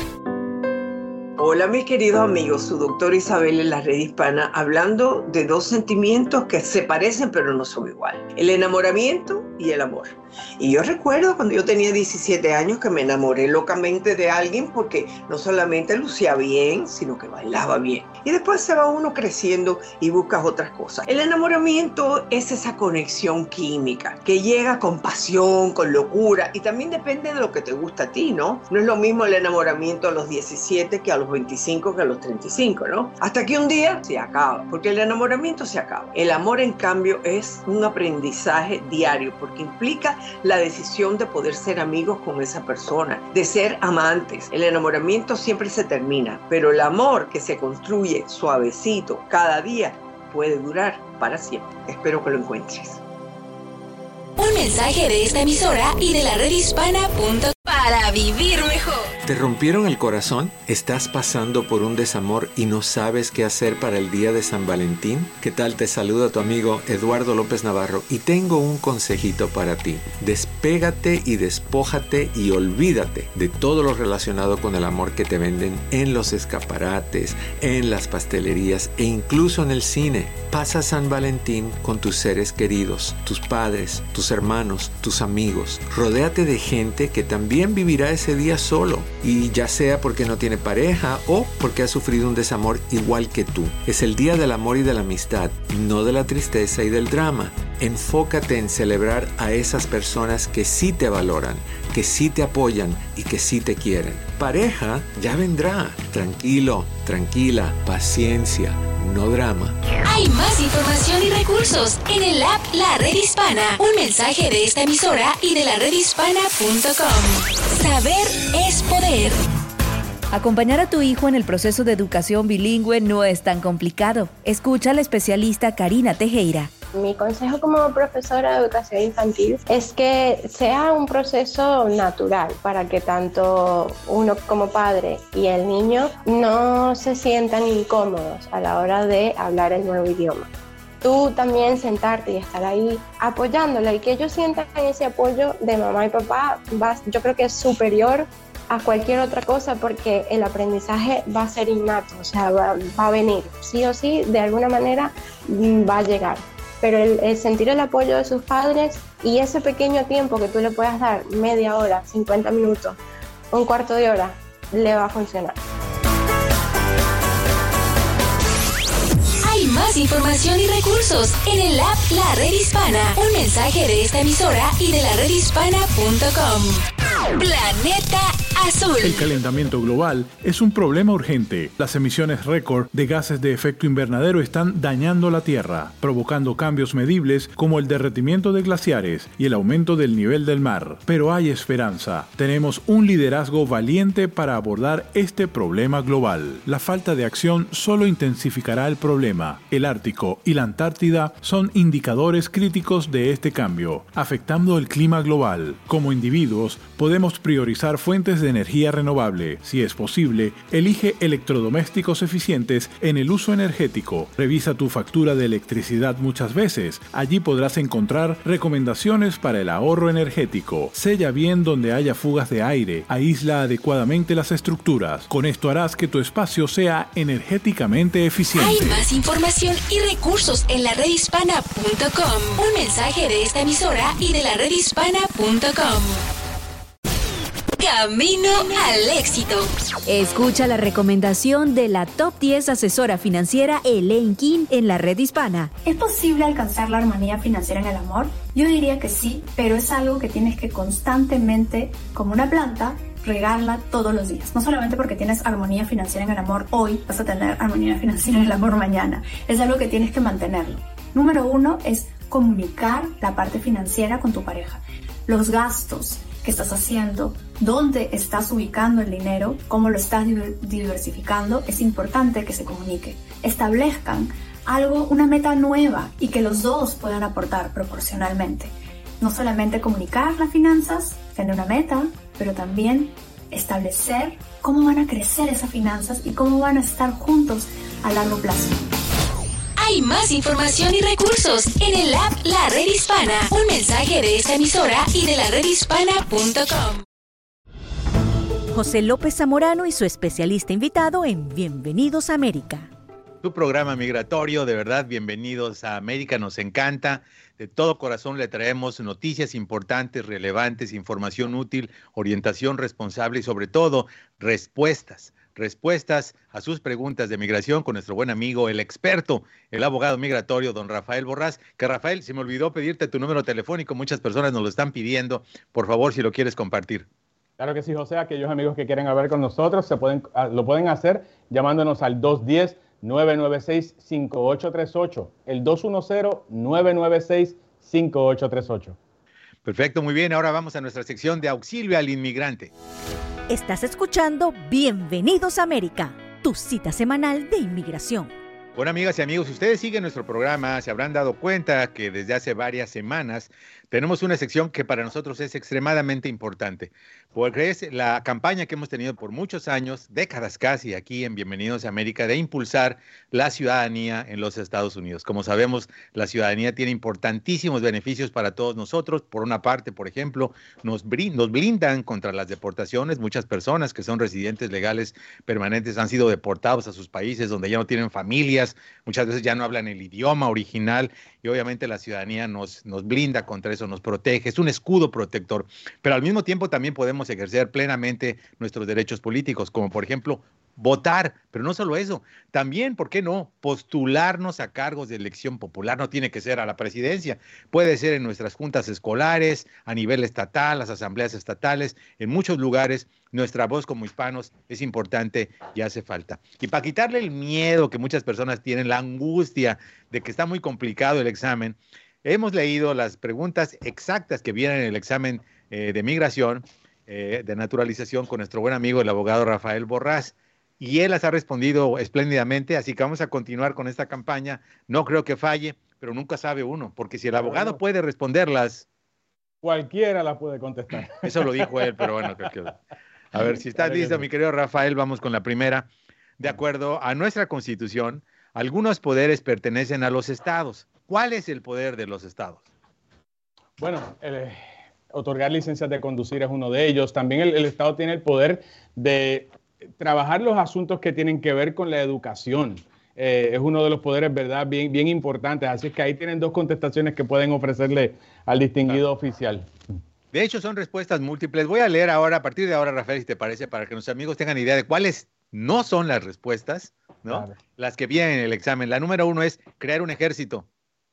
Hola mis queridos amigos, su doctora Isabel en La Red Hispana, hablando de dos sentimientos que se parecen pero no son igual: el enamoramiento y el amor. Y yo recuerdo cuando yo tenía 17 años que me enamoré locamente de alguien porque no solamente lucía bien, sino que bailaba bien. Y después se va uno creciendo y buscas otras cosas. El enamoramiento es esa conexión química que llega con pasión, con locura, y también depende de lo que te gusta a ti, ¿no? No es lo mismo el enamoramiento a los 17 que a los 25 que a los 35, ¿no? Hasta que un día se acaba, porque el enamoramiento se acaba. El amor, en cambio, es un aprendizaje diario porque implica la decisión de poder ser amigos con esa persona, de ser amantes. El enamoramiento siempre se termina, pero el amor que se construye suavecito cada día puede durar para siempre. Espero que lo encuentres. Un mensaje de esta emisora y de la redhispana.com para vivir mejor. ¿Te rompieron el corazón? ¿Estás pasando por un desamor y no sabes qué hacer para el día de San Valentín? ¿Qué tal? Te saluda tu amigo Eduardo López Navarro y tengo un consejito para ti. Despégate y despójate y olvídate de todo lo relacionado con el amor que te venden en los escaparates, en las pastelerías e incluso en el cine. Pasa San Valentín con tus seres queridos, tus padres, tus hermanos, tus amigos. Rodéate de gente que también vivirá ese día solo, y ya sea porque no tiene pareja o porque ha sufrido un desamor igual que tú. Es el día del amor y de la amistad, no de la tristeza y del drama. Enfócate en celebrar a esas personas que sí te valoran, que sí te apoyan y que sí te quieren. Pareja ya vendrá. Tranquilo, tranquila, paciencia, no drama. Hay más información y recursos en el app La Red Hispana. Un mensaje de esta emisora y de la redhispana.com. Saber es poder. Acompañar a tu hijo en el proceso de educación bilingüe no es tan complicado. Escucha a la especialista Karina Tejera. Mi consejo como profesora de educación infantil es que sea un proceso natural para que tanto uno como padre y el niño no se sientan incómodos a la hora de hablar el nuevo idioma. Tú también sentarte y estar ahí apoyándola y que ellos sientan ese apoyo de mamá y papá, yo creo que es superior a cualquier otra cosa porque el aprendizaje va a ser innato, o sea, va a venir, sí o sí, de alguna manera va a llegar. Pero el sentir el apoyo de sus padres y ese pequeño tiempo que tú le puedas dar, media hora, 50 minutos, un cuarto de hora, le va a funcionar. Hay más información y recursos en el app La Red Hispana. Un mensaje de esta emisora y de la redhispana.com. Planeta Azul. El calentamiento global es un problema urgente. Las emisiones récord de gases de efecto invernadero están dañando la Tierra, provocando cambios medibles como el derretimiento de glaciares y el aumento del nivel del mar. Pero hay esperanza. Tenemos un liderazgo valiente para abordar este problema global. La falta de acción solo intensificará el problema. El Ártico y la Antártida son indicadores críticos de este cambio, afectando el clima global. Como individuos, podemos priorizar fuentes de energía renovable. Si es posible, elige electrodomésticos eficientes en el uso energético. Revisa tu factura de electricidad muchas veces. Allí podrás encontrar recomendaciones para el ahorro energético. Sella bien donde haya fugas de aire. Aísla adecuadamente las estructuras. Con esto harás que tu espacio sea energéticamente eficiente. Hay más información y recursos en la redhispana.com. Un mensaje de esta emisora y de la redhispana.com. Camino al éxito. Escucha la recomendación de la Top 10 asesora financiera Elaine King en la Red Hispana. ¿Es posible alcanzar la armonía financiera en el amor? Yo diría que sí, pero es algo que tienes que constantemente, como una planta, regarla todos los días. No solamente porque tienes armonía financiera en el amor hoy, vas a tener armonía financiera en el amor mañana. Es algo que tienes que mantenerlo. Número 1 es comunicar la parte financiera con tu pareja. Los gastos que estás haciendo, dónde estás ubicando el dinero, cómo lo estás diversificando, es importante que se comunique. Establezcan algo, una meta nueva y que los dos puedan aportar proporcionalmente. No solamente comunicar las finanzas, tener una meta, pero también establecer cómo van a crecer esas finanzas y cómo van a estar juntos a largo plazo. Hay más información y recursos en el app La Red Hispana. Un mensaje de esta emisora y de laredhispana.com. José López Zamorano y su especialista invitado en Bienvenidos a América. Tu programa migratorio, de verdad, bienvenidos a América, nos encanta. De todo corazón le traemos noticias importantes, relevantes, información útil, orientación responsable y sobre todo respuestas a sus preguntas de migración con nuestro buen amigo, el experto, el abogado migratorio, don Rafael Borrás. Que Rafael, se me olvidó pedirte tu número telefónico, muchas personas nos lo están pidiendo. Por favor, si lo quieres compartir. Claro que sí, José. Aquellos amigos que quieren hablar con nosotros lo pueden hacer llamándonos al 210-996-5838. El 210-996-5838. Perfecto, muy bien. Ahora vamos a nuestra sección de auxilio al inmigrante. Estás escuchando Bienvenidos a América, tu cita semanal de inmigración. Bueno, amigas y amigos, si ustedes siguen nuestro programa, se habrán dado cuenta que desde hace varias semanas tenemos una sección que para nosotros es extremadamente importante, porque es la campaña que hemos tenido por muchos años, décadas casi, aquí en Bienvenidos a América, de impulsar la ciudadanía en los Estados Unidos. Como sabemos, la ciudadanía tiene importantísimos beneficios para todos nosotros. Por una parte, por ejemplo, nos blindan contra las deportaciones. Muchas personas que son residentes legales permanentes han sido deportados a sus países donde ya no tienen familias, muchas veces ya no hablan el idioma original y obviamente la ciudadanía nos blinda contra eso, nos protege, es un escudo protector, pero al mismo tiempo también podemos ejercer plenamente nuestros derechos políticos, como por ejemplo votar, pero no solo eso, también, ¿por qué no?, postularnos a cargos de elección popular. No tiene que ser a la presidencia, puede ser en nuestras juntas escolares, a nivel estatal, las asambleas estatales, en muchos lugares. Nuestra voz como hispanos es importante y hace falta. Y para quitarle el miedo que muchas personas tienen, la angustia de que está muy complicado el examen, hemos leído las preguntas exactas que vienen en el examen de migración, de naturalización, con nuestro buen amigo el abogado Rafael Borrás. Y él las ha respondido espléndidamente, así que vamos a continuar con esta campaña. No creo que falle, pero nunca sabe uno, porque si el abogado puede responderlas... Cualquiera la puede contestar. Eso lo dijo él, pero bueno, creo que... A ver, si estás listo, mi querido Rafael, vamos con la primera. De acuerdo a nuestra Constitución, algunos poderes pertenecen a los estados. ¿Cuál es el poder de los estados? Bueno, otorgar licencias de conducir es uno de ellos. También el estado tiene el poder de trabajar los asuntos que tienen que ver con la educación. Es uno de los poderes, ¿verdad?, bien importantes. Así que ahí tienen dos contestaciones que pueden ofrecerle al distinguido oficial. De hecho, son respuestas múltiples. Voy a leer ahora, a partir de ahora, Rafael, si te parece, para que nuestros amigos tengan idea de cuáles no son las respuestas, ¿no? Claro. Las que vienen en el examen. La número 1 es crear un ejército.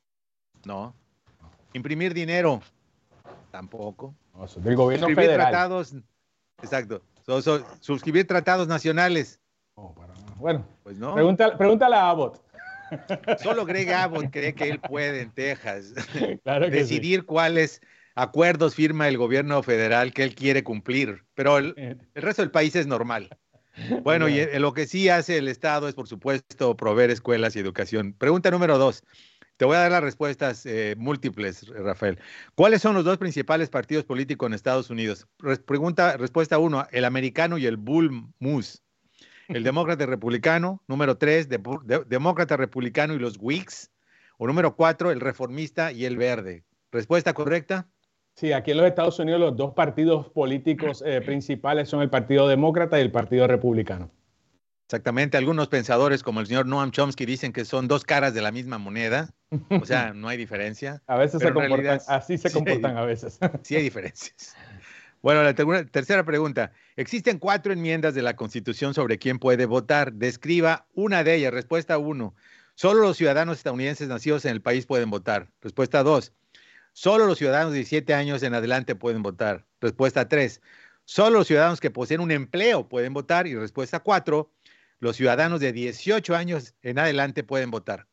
No. Imprimir dinero. Tampoco. No, del gobierno suscribir federal. Tratados. Exacto. Suscribir tratados nacionales. Bueno, pues no. Pregúntale a Abbott. Solo Greg Abbott cree que él puede en Texas claro que decidir sí. cuáles acuerdos firma el gobierno federal que él quiere cumplir, pero el resto del país es normal. Bueno, y lo que sí hace el Estado es, por supuesto, proveer escuelas y educación. Pregunta número 2. Te voy a dar las respuestas múltiples, Rafael. ¿Cuáles son los dos principales partidos políticos en Estados Unidos? Respuesta 1, el americano y el Bull Moose. El demócrata republicano. Número 3, demócrata republicano y los Whigs. O número 4, el reformista y el verde. ¿Respuesta correcta? Sí, aquí en los Estados Unidos los dos partidos políticos principales son el Partido Demócrata y el Partido Republicano. Exactamente. Algunos pensadores como el señor Noam Chomsky dicen que son dos caras de la misma moneda. O sea, no hay diferencia. A veces se comportan, así se comportan a veces. Sí hay diferencias. Bueno, la tercera pregunta. Existen 4 enmiendas de la Constitución sobre quién puede votar. Describa una de ellas. Respuesta 1. Solo los ciudadanos estadounidenses nacidos en el país pueden votar. Respuesta 2. Solo los ciudadanos de 17 años en adelante pueden votar. Respuesta 3. Solo los ciudadanos que poseen un empleo pueden votar. Y respuesta 4. Los ciudadanos de 18 años en adelante pueden votar.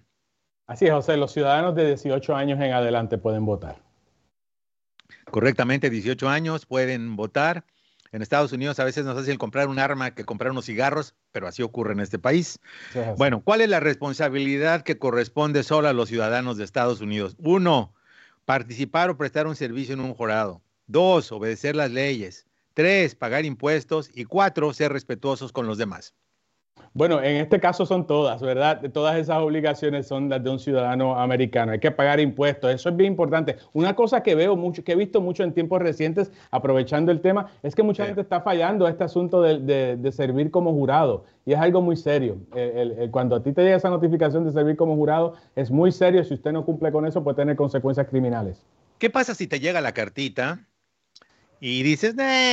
Así es, José. Los ciudadanos de 18 años en adelante pueden votar. Correctamente, 18 años pueden votar. En Estados Unidos a veces nos hace el comprar un arma que comprar unos cigarros, pero así ocurre en este país. Sí, bueno, ¿cuál es la responsabilidad que corresponde solo a los ciudadanos de Estados Unidos? 1, participar o prestar un servicio en un jurado. 2, obedecer las leyes. 3, pagar impuestos. Y 4, ser respetuosos con los demás. Bueno, en este caso son todas, ¿verdad? Todas esas obligaciones son las de un ciudadano americano. Hay que pagar impuestos, eso es bien importante. Una cosa que veo mucho, que he visto mucho en tiempos recientes, aprovechando el tema, es que mucha gente está fallando a este asunto de servir como jurado. Y es algo muy serio. Cuando a ti te llega esa notificación de servir como jurado, es muy serio. Si usted no cumple con eso, puede tener consecuencias criminales. ¿Qué pasa si te llega la cartita y dices,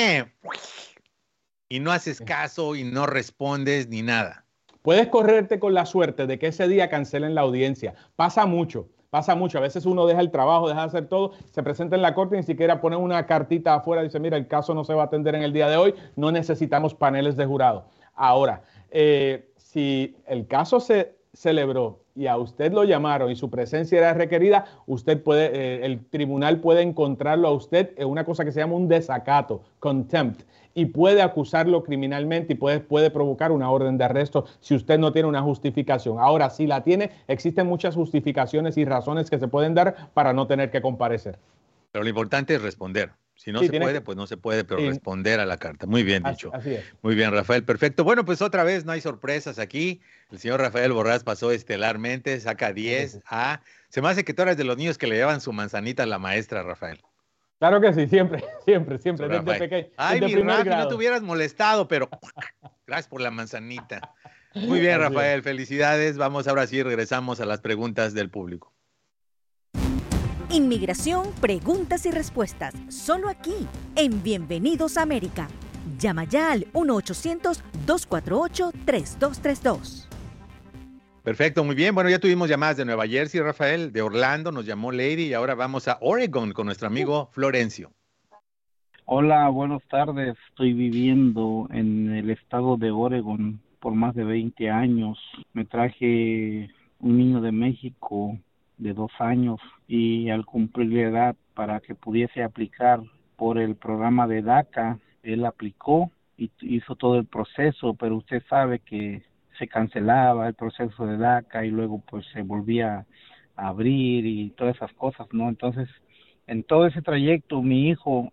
y no haces caso y no respondes ni nada? Puedes correrte con la suerte de que ese día cancelen la audiencia. Pasa mucho. A veces uno deja el trabajo, deja de hacer todo, se presenta en la corte y ni siquiera pone una cartita afuera y dice, mira, el caso no se va a atender en el día de hoy, no necesitamos paneles de jurado. Ahora, si el caso se celebró y a usted lo llamaron y su presencia era requerida, usted puede, el tribunal puede encontrarlo a usted en una cosa que se llama un desacato, contempt, y puede acusarlo criminalmente y puede provocar una orden de arresto si usted no tiene una justificación. Ahora, si la tiene, existen muchas justificaciones y razones que se pueden dar para no tener que comparecer. Pero lo importante es responder. Si no se puede, pues no se puede, pero responder a la carta. Muy bien dicho. Así es. Muy bien, Rafael. Perfecto. Bueno, pues otra vez no hay sorpresas aquí. El señor Rafael Borrás pasó estelarmente, saca 10 a... Se me hace que tú eres de los niños que le llevan su manzanita a la maestra, Rafael. Claro que sí, siempre, desde pequeño. Ay, mi Rafi, no te hubieras molestado, pero gracias por la manzanita. Muy bien, Rafael, felicidades. Vamos ahora sí, regresamos a las preguntas del público. Inmigración, preguntas y respuestas, solo aquí, en Bienvenidos a América. Llama ya al 1-800-248-3232. Perfecto, muy bien. Bueno, ya tuvimos llamadas de Nueva Jersey, Rafael, de Orlando, nos llamó Lady y ahora vamos a Oregon con nuestro amigo Florencio. Hola, buenas tardes. Estoy viviendo en el estado de Oregon por más de 20 años. Me traje un niño de México de 2 años y al cumplir la edad para que pudiese aplicar por el programa de DACA, él aplicó y hizo todo el proceso, pero usted sabe que se cancelaba el proceso de DACA y luego pues se volvía a abrir y todas esas cosas, ¿no? Entonces, en todo ese trayecto mi hijo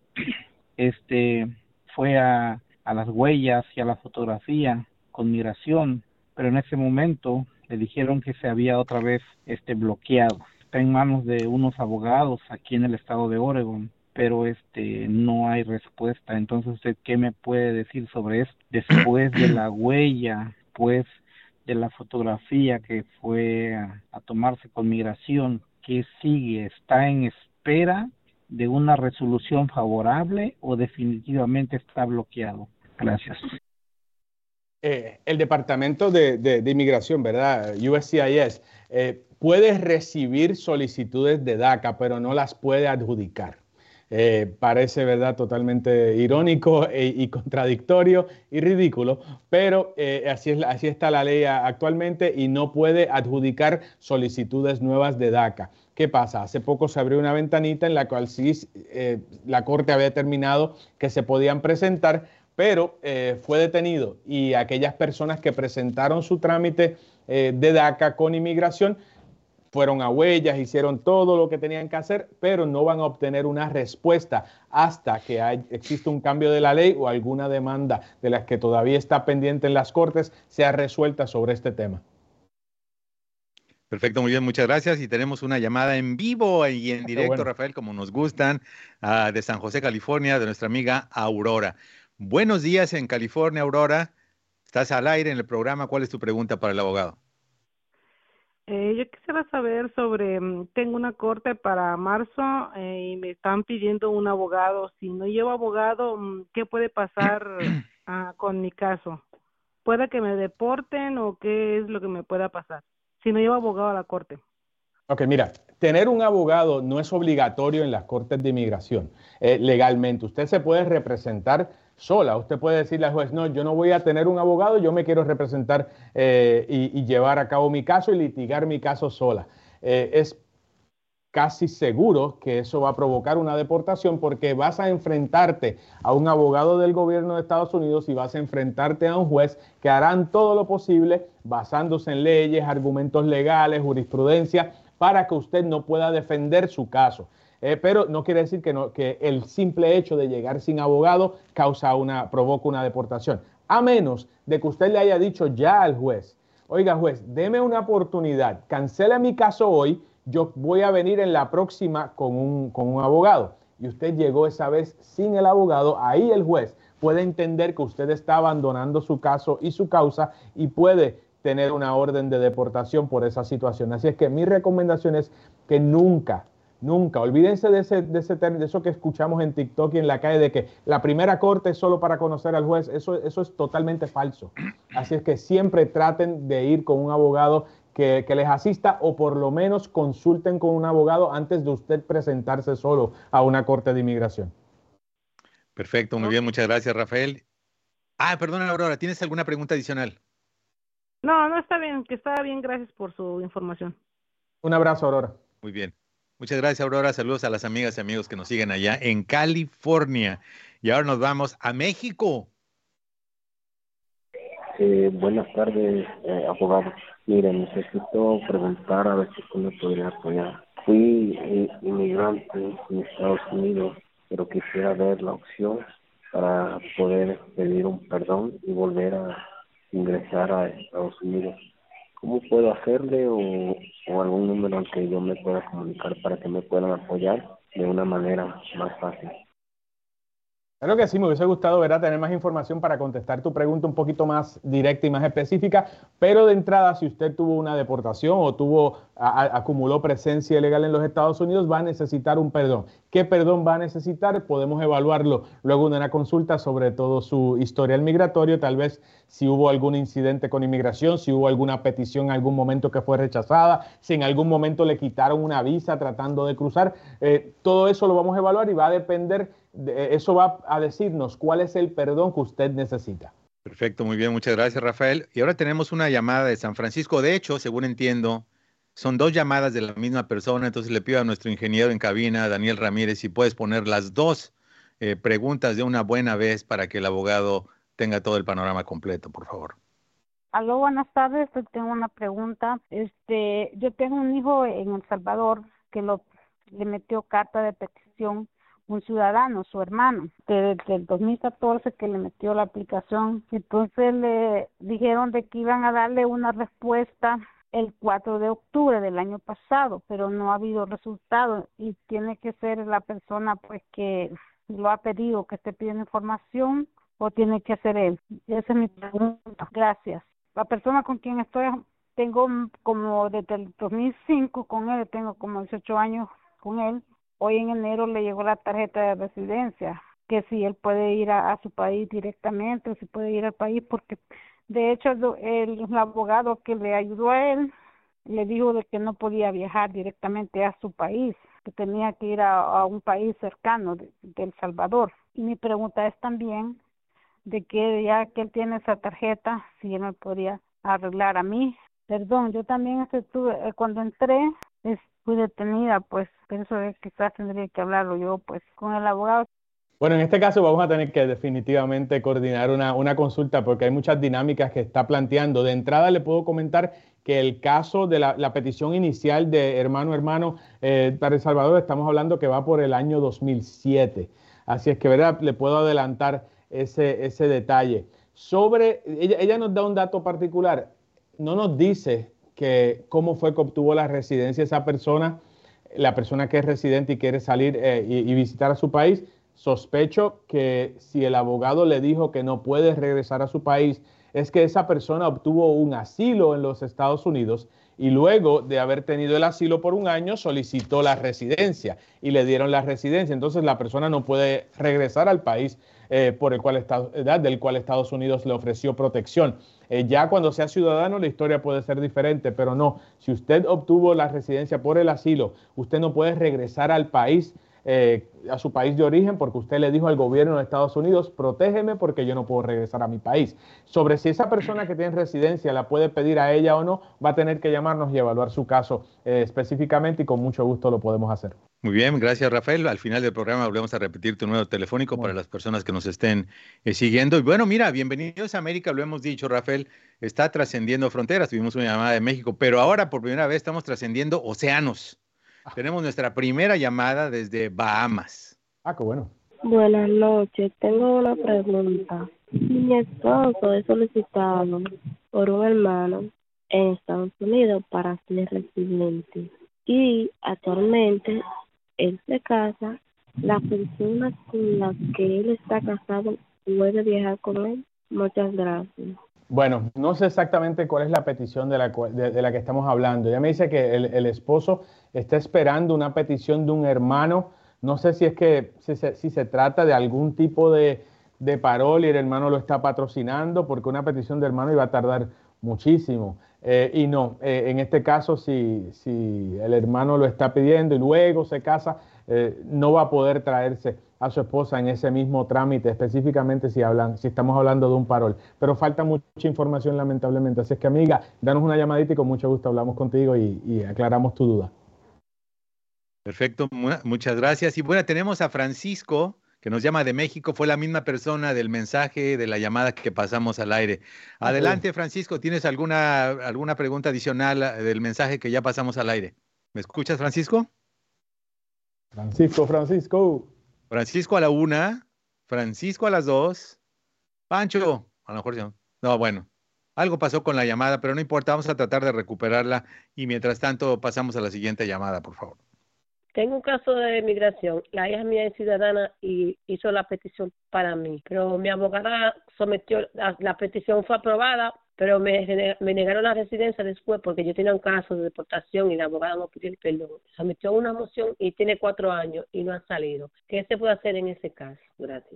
fue a las huellas y a la fotografía con migración, pero en ese momento le dijeron que se había otra vez bloqueado. Está en manos de unos abogados aquí en el estado de Oregon, pero no hay respuesta. Entonces, ¿usted qué me puede decir sobre esto? Después de la huella, pues de la fotografía que fue a tomarse con migración, ¿qué sigue? ¿Está en espera de una resolución favorable o definitivamente está bloqueado? Gracias. El Departamento de Inmigración, ¿verdad? USCIS, puede recibir solicitudes de DACA, pero no las puede adjudicar. Parece, ¿verdad?, totalmente irónico y contradictorio y ridículo, pero así está la ley actualmente y no puede adjudicar solicitudes nuevas de DACA. ¿Qué pasa? Hace poco se abrió una ventanita en la cual sí la Corte había determinado que se podían presentar, pero fue detenido y aquellas personas que presentaron su trámite de DACA con inmigración fueron a huellas, hicieron todo lo que tenían que hacer, pero no van a obtener una respuesta hasta que exista un cambio de la ley o alguna demanda de las que todavía está pendiente en las cortes sea resuelta sobre este tema. Perfecto, muy bien, muchas gracias. Y tenemos una llamada en vivo y en directo, bueno, Rafael, como nos gustan, de San José, California, de nuestra amiga Aurora. Buenos días en California, Aurora. Estás al aire en el programa. ¿Cuál es tu pregunta para el abogado? Yo quisiera saber sobre, tengo una corte para marzo y me están pidiendo un abogado. Si no llevo abogado, ¿qué puede pasar con mi caso? ¿Puede que me deporten o qué es lo que me pueda pasar si no llevo abogado a la corte? Ok, mira, tener un abogado no es obligatorio en las cortes de inmigración legalmente. Usted se puede representar sola. Usted puede decirle al juez, no, yo no voy a tener un abogado, yo me quiero representar y llevar a cabo mi caso y litigar mi caso sola. Es casi seguro que eso va a provocar una deportación porque vas a enfrentarte a un abogado del gobierno de Estados Unidos y vas a enfrentarte a un juez que harán todo lo posible basándose en leyes, argumentos legales, jurisprudencia, para que usted no pueda defender su caso. Pero no quiere decir que el simple hecho de llegar sin abogado provoca una deportación. A menos de que usted le haya dicho ya al juez, oiga juez, deme una oportunidad, cancele mi caso hoy, yo voy a venir en la próxima con un abogado. Y usted llegó esa vez sin el abogado, ahí el juez puede entender que usted está abandonando su caso y su causa y puede tener una orden de deportación por esa situación. Así es que mi recomendación es que nunca, olvídense de eso que escuchamos en TikTok y en la calle, de que la primera corte es solo para conocer al juez. Eso es totalmente falso. Así es que siempre traten de ir con un abogado que les asista, o por lo menos consulten con un abogado antes de usted presentarse solo a una corte de inmigración. Perfecto, muy bien, muchas gracias, Rafael. Perdona, Aurora, ¿tienes alguna pregunta adicional? No, está bien, que está bien, gracias por su información. Un abrazo, Aurora. Muy bien. Muchas gracias, Aurora. Saludos a las amigas y amigos que nos siguen allá en California. Y ahora nos vamos a México. Buenas tardes, abogado. Mire, necesito preguntar a ver si usted me podría apoyar. Fui inmigrante en Estados Unidos, pero quisiera ver la opción para poder pedir un perdón y volver a ingresar a Estados Unidos. ¿Cómo puedo hacerle o algún número al que yo me pueda comunicar para que me puedan apoyar de una manera más fácil? Claro que sí, me hubiese gustado, ¿verdad?, tener más información para contestar tu pregunta un poquito más directa y más específica, pero de entrada, si usted tuvo una deportación o acumuló presencia ilegal en los Estados Unidos, va a necesitar un perdón. ¿Qué perdón va a necesitar? Podemos evaluarlo luego de una consulta, sobre todo su historial migratorio, tal vez si hubo algún incidente con inmigración, si hubo alguna petición en algún momento que fue rechazada, si en algún momento le quitaron una visa tratando de cruzar. Todo eso lo vamos a evaluar y va a depender. Eso va a decirnos cuál es el perdón que usted necesita. Perfecto, muy bien, muchas gracias, Rafael. Y ahora tenemos una llamada de San Francisco. De hecho, según entiendo, son dos llamadas de la misma persona. Entonces le pido a nuestro ingeniero en cabina, Daniel Ramírez, si puedes poner las dos preguntas de una buena vez para que el abogado tenga todo el panorama completo, por favor. Aló, buenas tardes. Tengo una pregunta. Yo tengo un hijo en El Salvador que le metió carta de petición un ciudadano, su hermano, desde el 2014 que le metió la aplicación. Entonces le dijeron de que iban a darle una respuesta el 4 de octubre del año pasado, pero no ha habido resultado y tiene que ser la persona pues que lo ha pedido, que esté pidiendo información, o tiene que ser él. Esa es mi pregunta. Gracias. La persona con quien tengo como desde el 2005 con él, tengo como 18 años con él. Hoy en enero le llegó la tarjeta de residencia, que si él puede ir a su país directamente o si puede ir al país, porque de hecho el abogado que le ayudó a él le dijo de que no podía viajar directamente a su país, que tenía que ir a un país cercano de El Salvador. Y mi pregunta es también de que ya que él tiene esa tarjeta, si él me podría arreglar a mí. Perdón, yo también estuve, cuando entré, fui detenida, pues, pero eso quizás tendría que hablarlo yo, pues, con el abogado. Bueno, en este caso vamos a tener que definitivamente coordinar una consulta porque hay muchas dinámicas que está planteando. De entrada le puedo comentar que el caso de la petición inicial de hermano para El Salvador, estamos hablando que va por el año 2007. Así es que, ¿verdad?, le puedo adelantar ese detalle. Ella nos da un dato particular, no nos dice cómo fue que obtuvo la residencia esa persona, la persona que es residente y quiere salir y visitar a su país. Sospecho que si el abogado le dijo que no puede regresar a su país, es que esa persona obtuvo un asilo en los Estados Unidos y luego de haber tenido el asilo por un año solicitó la residencia y le dieron la residencia. Entonces la persona no puede regresar al país del cual Estados Unidos le ofreció protección. Ya cuando sea ciudadano la historia puede ser diferente, pero no. Si usted obtuvo la residencia por el asilo, usted no puede regresar al país a su país de origen porque usted le dijo al gobierno de Estados Unidos, protégeme porque yo no puedo regresar a mi país. Sobre si esa persona que tiene residencia la puede pedir a ella o no, va a tener que llamarnos y evaluar su caso específicamente, y con mucho gusto lo podemos hacer. Muy bien, gracias Rafael. Al final del programa volvemos a repetir tu número telefónico para las personas que nos estén siguiendo. Y bueno, mira, bienvenidos a América, lo hemos dicho, Rafael, está trascendiendo fronteras. Tuvimos una llamada de México, pero ahora por primera vez estamos trascendiendo océanos. Tenemos nuestra primera llamada desde Bahamas. Ah, qué bueno. Buenas noches, tengo una pregunta. Mi esposo es solicitado por un hermano en Estados Unidos para ser residente y actualmente él se casa. ¿Las personas con las que él está casado puede viajar con él? Muchas gracias. Bueno, no sé exactamente cuál es la petición de la que estamos hablando. Ella me dice que el esposo está esperando una petición de un hermano. No sé si es que si se trata de algún tipo de parol y el hermano lo está patrocinando, porque una petición de hermano iba a tardar muchísimo. Y no, en este caso, si el hermano lo está pidiendo y luego se casa, no va a poder traerse a su esposa en ese mismo trámite, específicamente si estamos hablando de un parol. Pero falta mucha información, lamentablemente. Así es que, amiga, danos una llamadita y con mucho gusto hablamos contigo y aclaramos tu duda. Perfecto, muchas gracias. Y bueno, tenemos a Francisco, que nos llama de México. Fue la misma persona del mensaje, de la llamada que pasamos al aire. Adelante, Francisco, ¿tienes alguna pregunta adicional del mensaje que ya pasamos al aire? ¿Me escuchas, Francisco? Francisco a la 1, Francisco a las 2, Pancho, a lo mejor no, bueno, algo pasó con la llamada, pero no importa, vamos a tratar de recuperarla y mientras tanto pasamos a la siguiente llamada, por favor. Tengo un caso de migración. La hija mía es ciudadana y hizo la petición para mí, pero mi abogada sometió, la petición fue aprobada, pero me negaron la residencia después porque yo tenía un caso de deportación y la abogada no pidió el perdón. Sometió una moción y tiene 4 años y no ha salido. ¿Qué se puede hacer en ese caso? Gracias.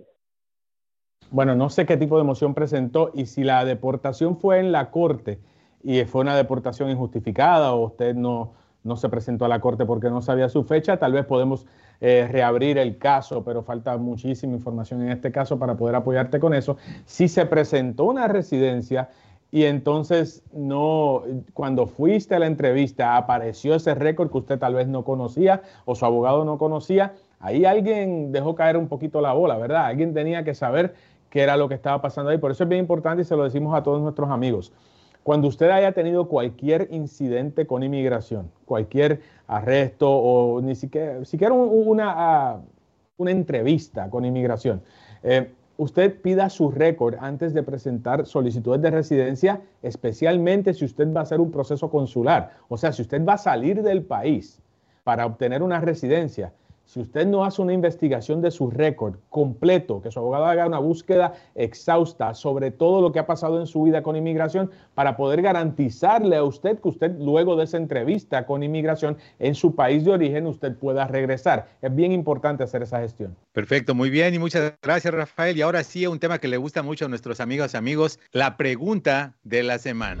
Bueno, no sé qué tipo de moción presentó y si la deportación fue en la corte y fue una deportación injustificada o usted no se presentó a la corte porque no sabía su fecha, tal vez podemos reabrir el caso, pero falta muchísima información en este caso para poder apoyarte con eso. Si se presentó una residencia y entonces cuando fuiste a la entrevista apareció ese récord que usted tal vez no conocía o su abogado no conocía, ahí alguien dejó caer un poquito la bola, ¿verdad? Alguien tenía que saber qué era lo que estaba pasando ahí. Por eso es bien importante y se lo decimos a todos nuestros amigos. Cuando usted haya tenido cualquier incidente con inmigración, cualquier arresto o ni siquiera una entrevista con inmigración, usted pida su récord antes de presentar solicitudes de residencia, especialmente si usted va a hacer un proceso consular. O sea, si usted va a salir del país para obtener una residencia, si usted no hace una investigación de su récord completo, que su abogado haga una búsqueda exhausta sobre todo lo que ha pasado en su vida con inmigración para poder garantizarle a usted que usted luego de esa entrevista con inmigración en su país de origen usted pueda regresar. Es bien importante hacer esa gestión. Perfecto, muy bien y muchas gracias, Rafael. Y ahora sí, un tema que le gusta mucho a nuestros amigos, la pregunta de la semana.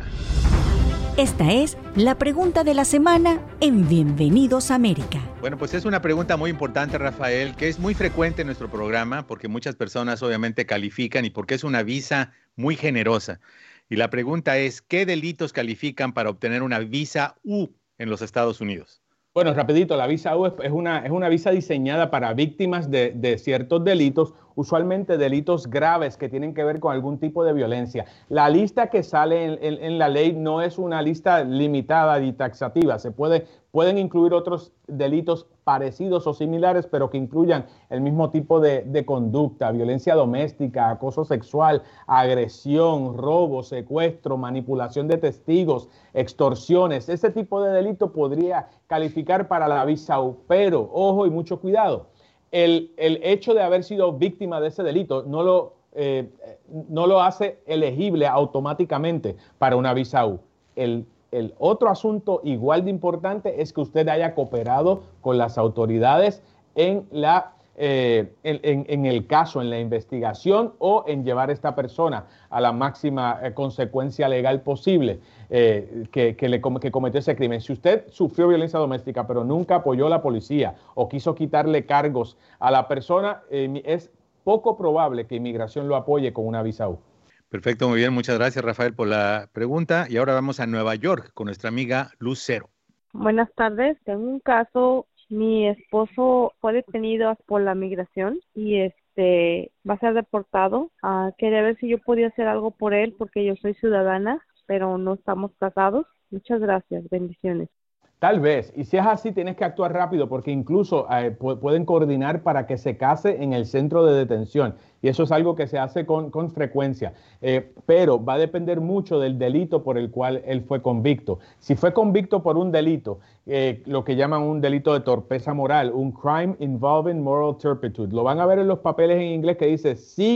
Esta es la pregunta de la semana en Bienvenidos a América. Bueno, pues es una pregunta muy importante, Rafael, que es muy frecuente en nuestro programa porque muchas personas obviamente califican y porque es una visa muy generosa. Y la pregunta es, ¿qué delitos califican para obtener una visa U en los Estados Unidos? Bueno, rapidito, la visa U es una visa diseñada para víctimas de ciertos delitos, usualmente delitos graves que tienen que ver con algún tipo de violencia. La lista que sale en la ley no es una lista limitada y taxativa. Pueden incluir otros delitos parecidos o similares, pero que incluyan el mismo tipo de conducta: violencia doméstica, acoso sexual, agresión, robo, secuestro, manipulación de testigos, extorsiones. Ese tipo de delito podría calificar para la visa U, pero ojo y mucho cuidado. El hecho de haber sido víctima de ese delito no lo hace elegible automáticamente para una visa U. El otro asunto igual de importante es que usted haya cooperado con las autoridades en la en el caso, en la investigación o en llevar a esta persona a la máxima consecuencia legal posible que cometió ese crimen. Si usted sufrió violencia doméstica pero nunca apoyó a la policía o quiso quitarle cargos a la persona, es poco probable que Inmigración lo apoye con una visa U. Perfecto, muy bien. Muchas gracias, Rafael, por la pregunta. Y ahora vamos a Nueva York con nuestra amiga Lucero. Buenas tardes. Tengo un caso. Mi esposo fue detenido por la migración y va a ser deportado. Quería ver si yo podía hacer algo por él porque yo soy ciudadana, pero no estamos casados. Muchas gracias. Bendiciones. Tal vez, y si es así, tienes que actuar rápido porque incluso pueden coordinar para que se case en el centro de detención y eso es algo que se hace con frecuencia, pero va a depender mucho del delito por el cual él fue convicto. Si fue convicto por un delito, lo que llaman un delito de torpeza moral, un crime involving moral turpitude, lo van a ver en los papeles en inglés que dice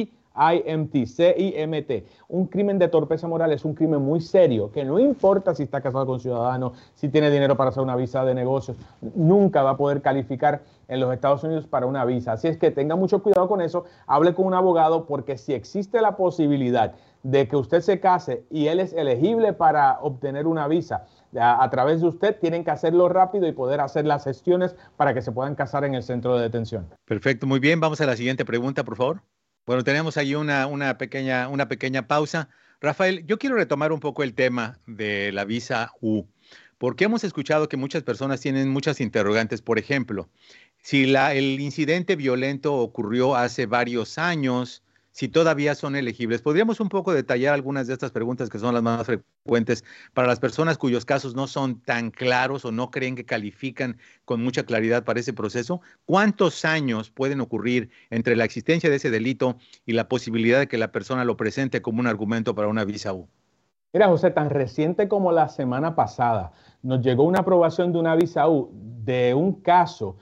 CIMT, C-I-M-T. Un crimen de torpeza moral es un crimen muy serio que no importa si está casado con ciudadano, si tiene dinero para hacer una visa de negocios, nunca va a poder calificar en los Estados Unidos para una visa. Así es que tenga mucho cuidado con eso, hable con un abogado porque si existe la posibilidad de que usted se case y él es elegible para obtener una visa a través de usted, tienen que hacerlo rápido y poder hacer las gestiones para que se puedan casar en el centro de detención. Perfecto, muy bien. Vamos a la siguiente pregunta, por favor. Bueno, tenemos ahí una pequeña pausa. Rafael, yo quiero retomar un poco el tema de la visa U, porque hemos escuchado que muchas personas tienen muchas interrogantes. Por ejemplo, si el incidente violento ocurrió hace varios años, si todavía son elegibles. ¿Podríamos un poco detallar algunas de estas preguntas que son las más frecuentes para las personas cuyos casos no son tan claros o no creen que califican con mucha claridad para ese proceso? ¿Cuántos años pueden ocurrir entre la existencia de ese delito y la posibilidad de que la persona lo presente como un argumento para una visa U? Mira, José, tan reciente como la semana pasada nos llegó una aprobación de una visa U de un caso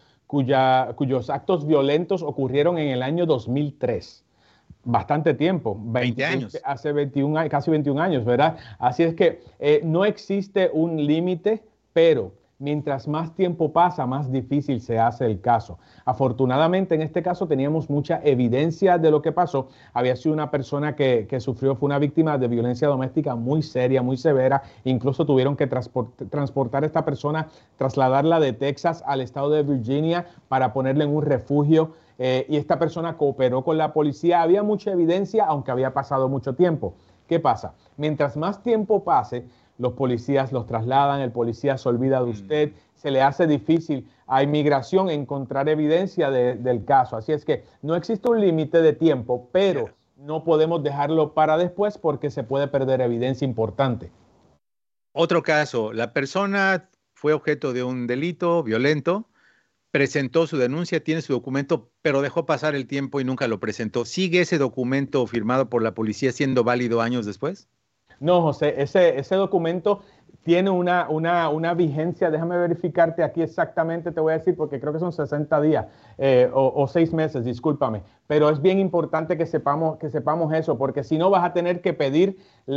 cuyos actos violentos ocurrieron en el año 2003. Bastante tiempo, 20 años. Hace casi 21 años, ¿verdad? Así es que no existe un límite, pero mientras más tiempo pasa, más difícil se hace el caso. Afortunadamente, en este caso teníamos mucha evidencia de lo que pasó. Había sido una persona que fue una víctima de violencia doméstica muy seria, muy severa. Incluso tuvieron que transportar a esta persona, trasladarla de Texas al estado de Virginia para ponerla en un refugio. Y esta persona cooperó con la policía. Había mucha evidencia, aunque había pasado mucho tiempo. ¿Qué pasa? Mientras más tiempo pase, los policías los trasladan, el policía se olvida de usted, se le hace difícil a Inmigración encontrar evidencia del caso. Así es que no existe un límite de tiempo, pero no podemos dejarlo para después porque se puede perder evidencia importante. Otro caso, la persona fue objeto de un delito violento, presentó su denuncia, tiene su documento, pero dejó pasar el tiempo y nunca lo presentó. ¿Sigue ese documento firmado por la policía siendo válido años después? No, José, ese documento tiene una vigencia, déjame verificarte aquí exactamente, te voy a decir, porque creo que son 60 días o 6 meses, discúlpame, pero es bien importante que sepamos eso, porque si no vas a tener que pedir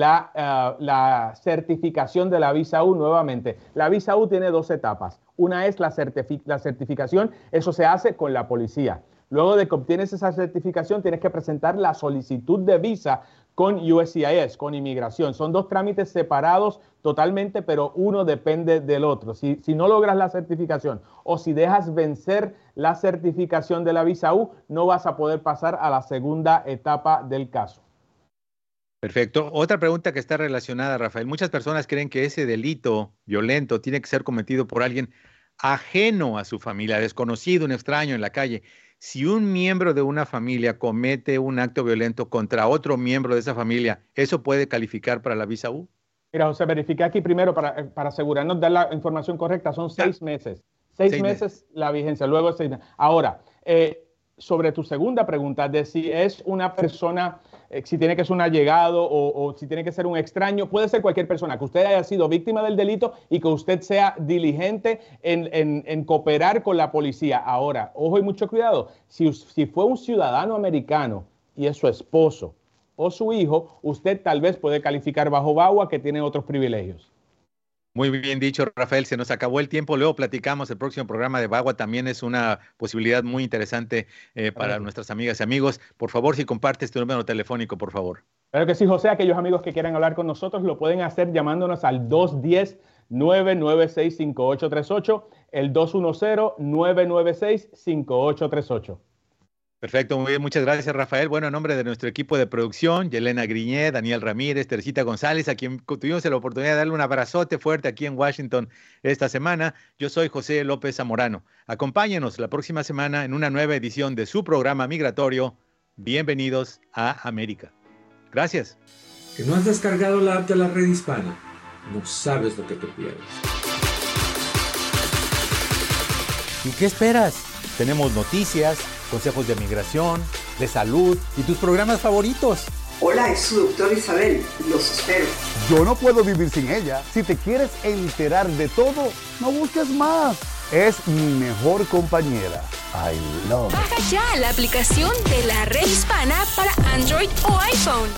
la certificación de la visa U nuevamente. La visa U tiene 2 etapas. Una es la certificación, eso se hace con la policía. Luego de que obtienes esa certificación, tienes que presentar la solicitud de visa con USCIS, con Inmigración. Son 2 trámites separados totalmente, pero uno depende del otro. Si no logras la certificación o si dejas vencer la certificación de la visa U, no vas a poder pasar a la segunda etapa del caso. Perfecto. Otra pregunta que está relacionada, Rafael. Muchas personas creen que ese delito violento tiene que ser cometido por alguien ajeno a su familia, desconocido, un extraño en la calle. Si un miembro de una familia comete un acto violento contra otro miembro de esa familia, ¿eso puede calificar para la visa U? Mira, José, verifica aquí primero para asegurarnos de dar la información correcta. Son 6 meses. 6 meses la vigencia, luego 6 meses. Ahora, sobre tu segunda pregunta de si es una persona, si tiene que ser un allegado o si tiene que ser un extraño, puede ser cualquier persona, que usted haya sido víctima del delito y que usted sea diligente en cooperar con la policía. Ahora, ojo y mucho cuidado, si fue un ciudadano americano y es su esposo o su hijo, usted tal vez puede calificar bajo VAWA, que tiene otros privilegios. Muy bien dicho, Rafael, se nos acabó el tiempo, luego platicamos, el próximo programa de Bagua también es una posibilidad muy interesante para nuestras amigas y amigos. Por favor, si compartes tu número telefónico, por favor. Claro que sí, José, aquellos amigos que quieran hablar con nosotros lo pueden hacer llamándonos al 210-996-5838, el 210-996-5838. Perfecto, muy bien, muchas gracias, Rafael. Bueno, en nombre de nuestro equipo de producción, Yelena Griñé, Daniel Ramírez, Teresita González, a quien tuvimos la oportunidad de darle un abrazote fuerte aquí en Washington esta semana, yo soy José López Zamorano. Acompáñenos la próxima semana en una nueva edición de su programa migratorio. Bienvenidos a América. Gracias. ¿Que no has descargado la app de la Red Hispana? No sabes lo que te pierdes. ¿Y qué esperas? Tenemos noticias, consejos de migración, de salud y tus programas favoritos. Hola, es su doctor Isabel. Los espero. Yo no puedo vivir sin ella. Si te quieres enterar de todo, no busques más. Es mi mejor compañera. I love it. Baja ya la aplicación de la Red Hispana para Android o iPhone.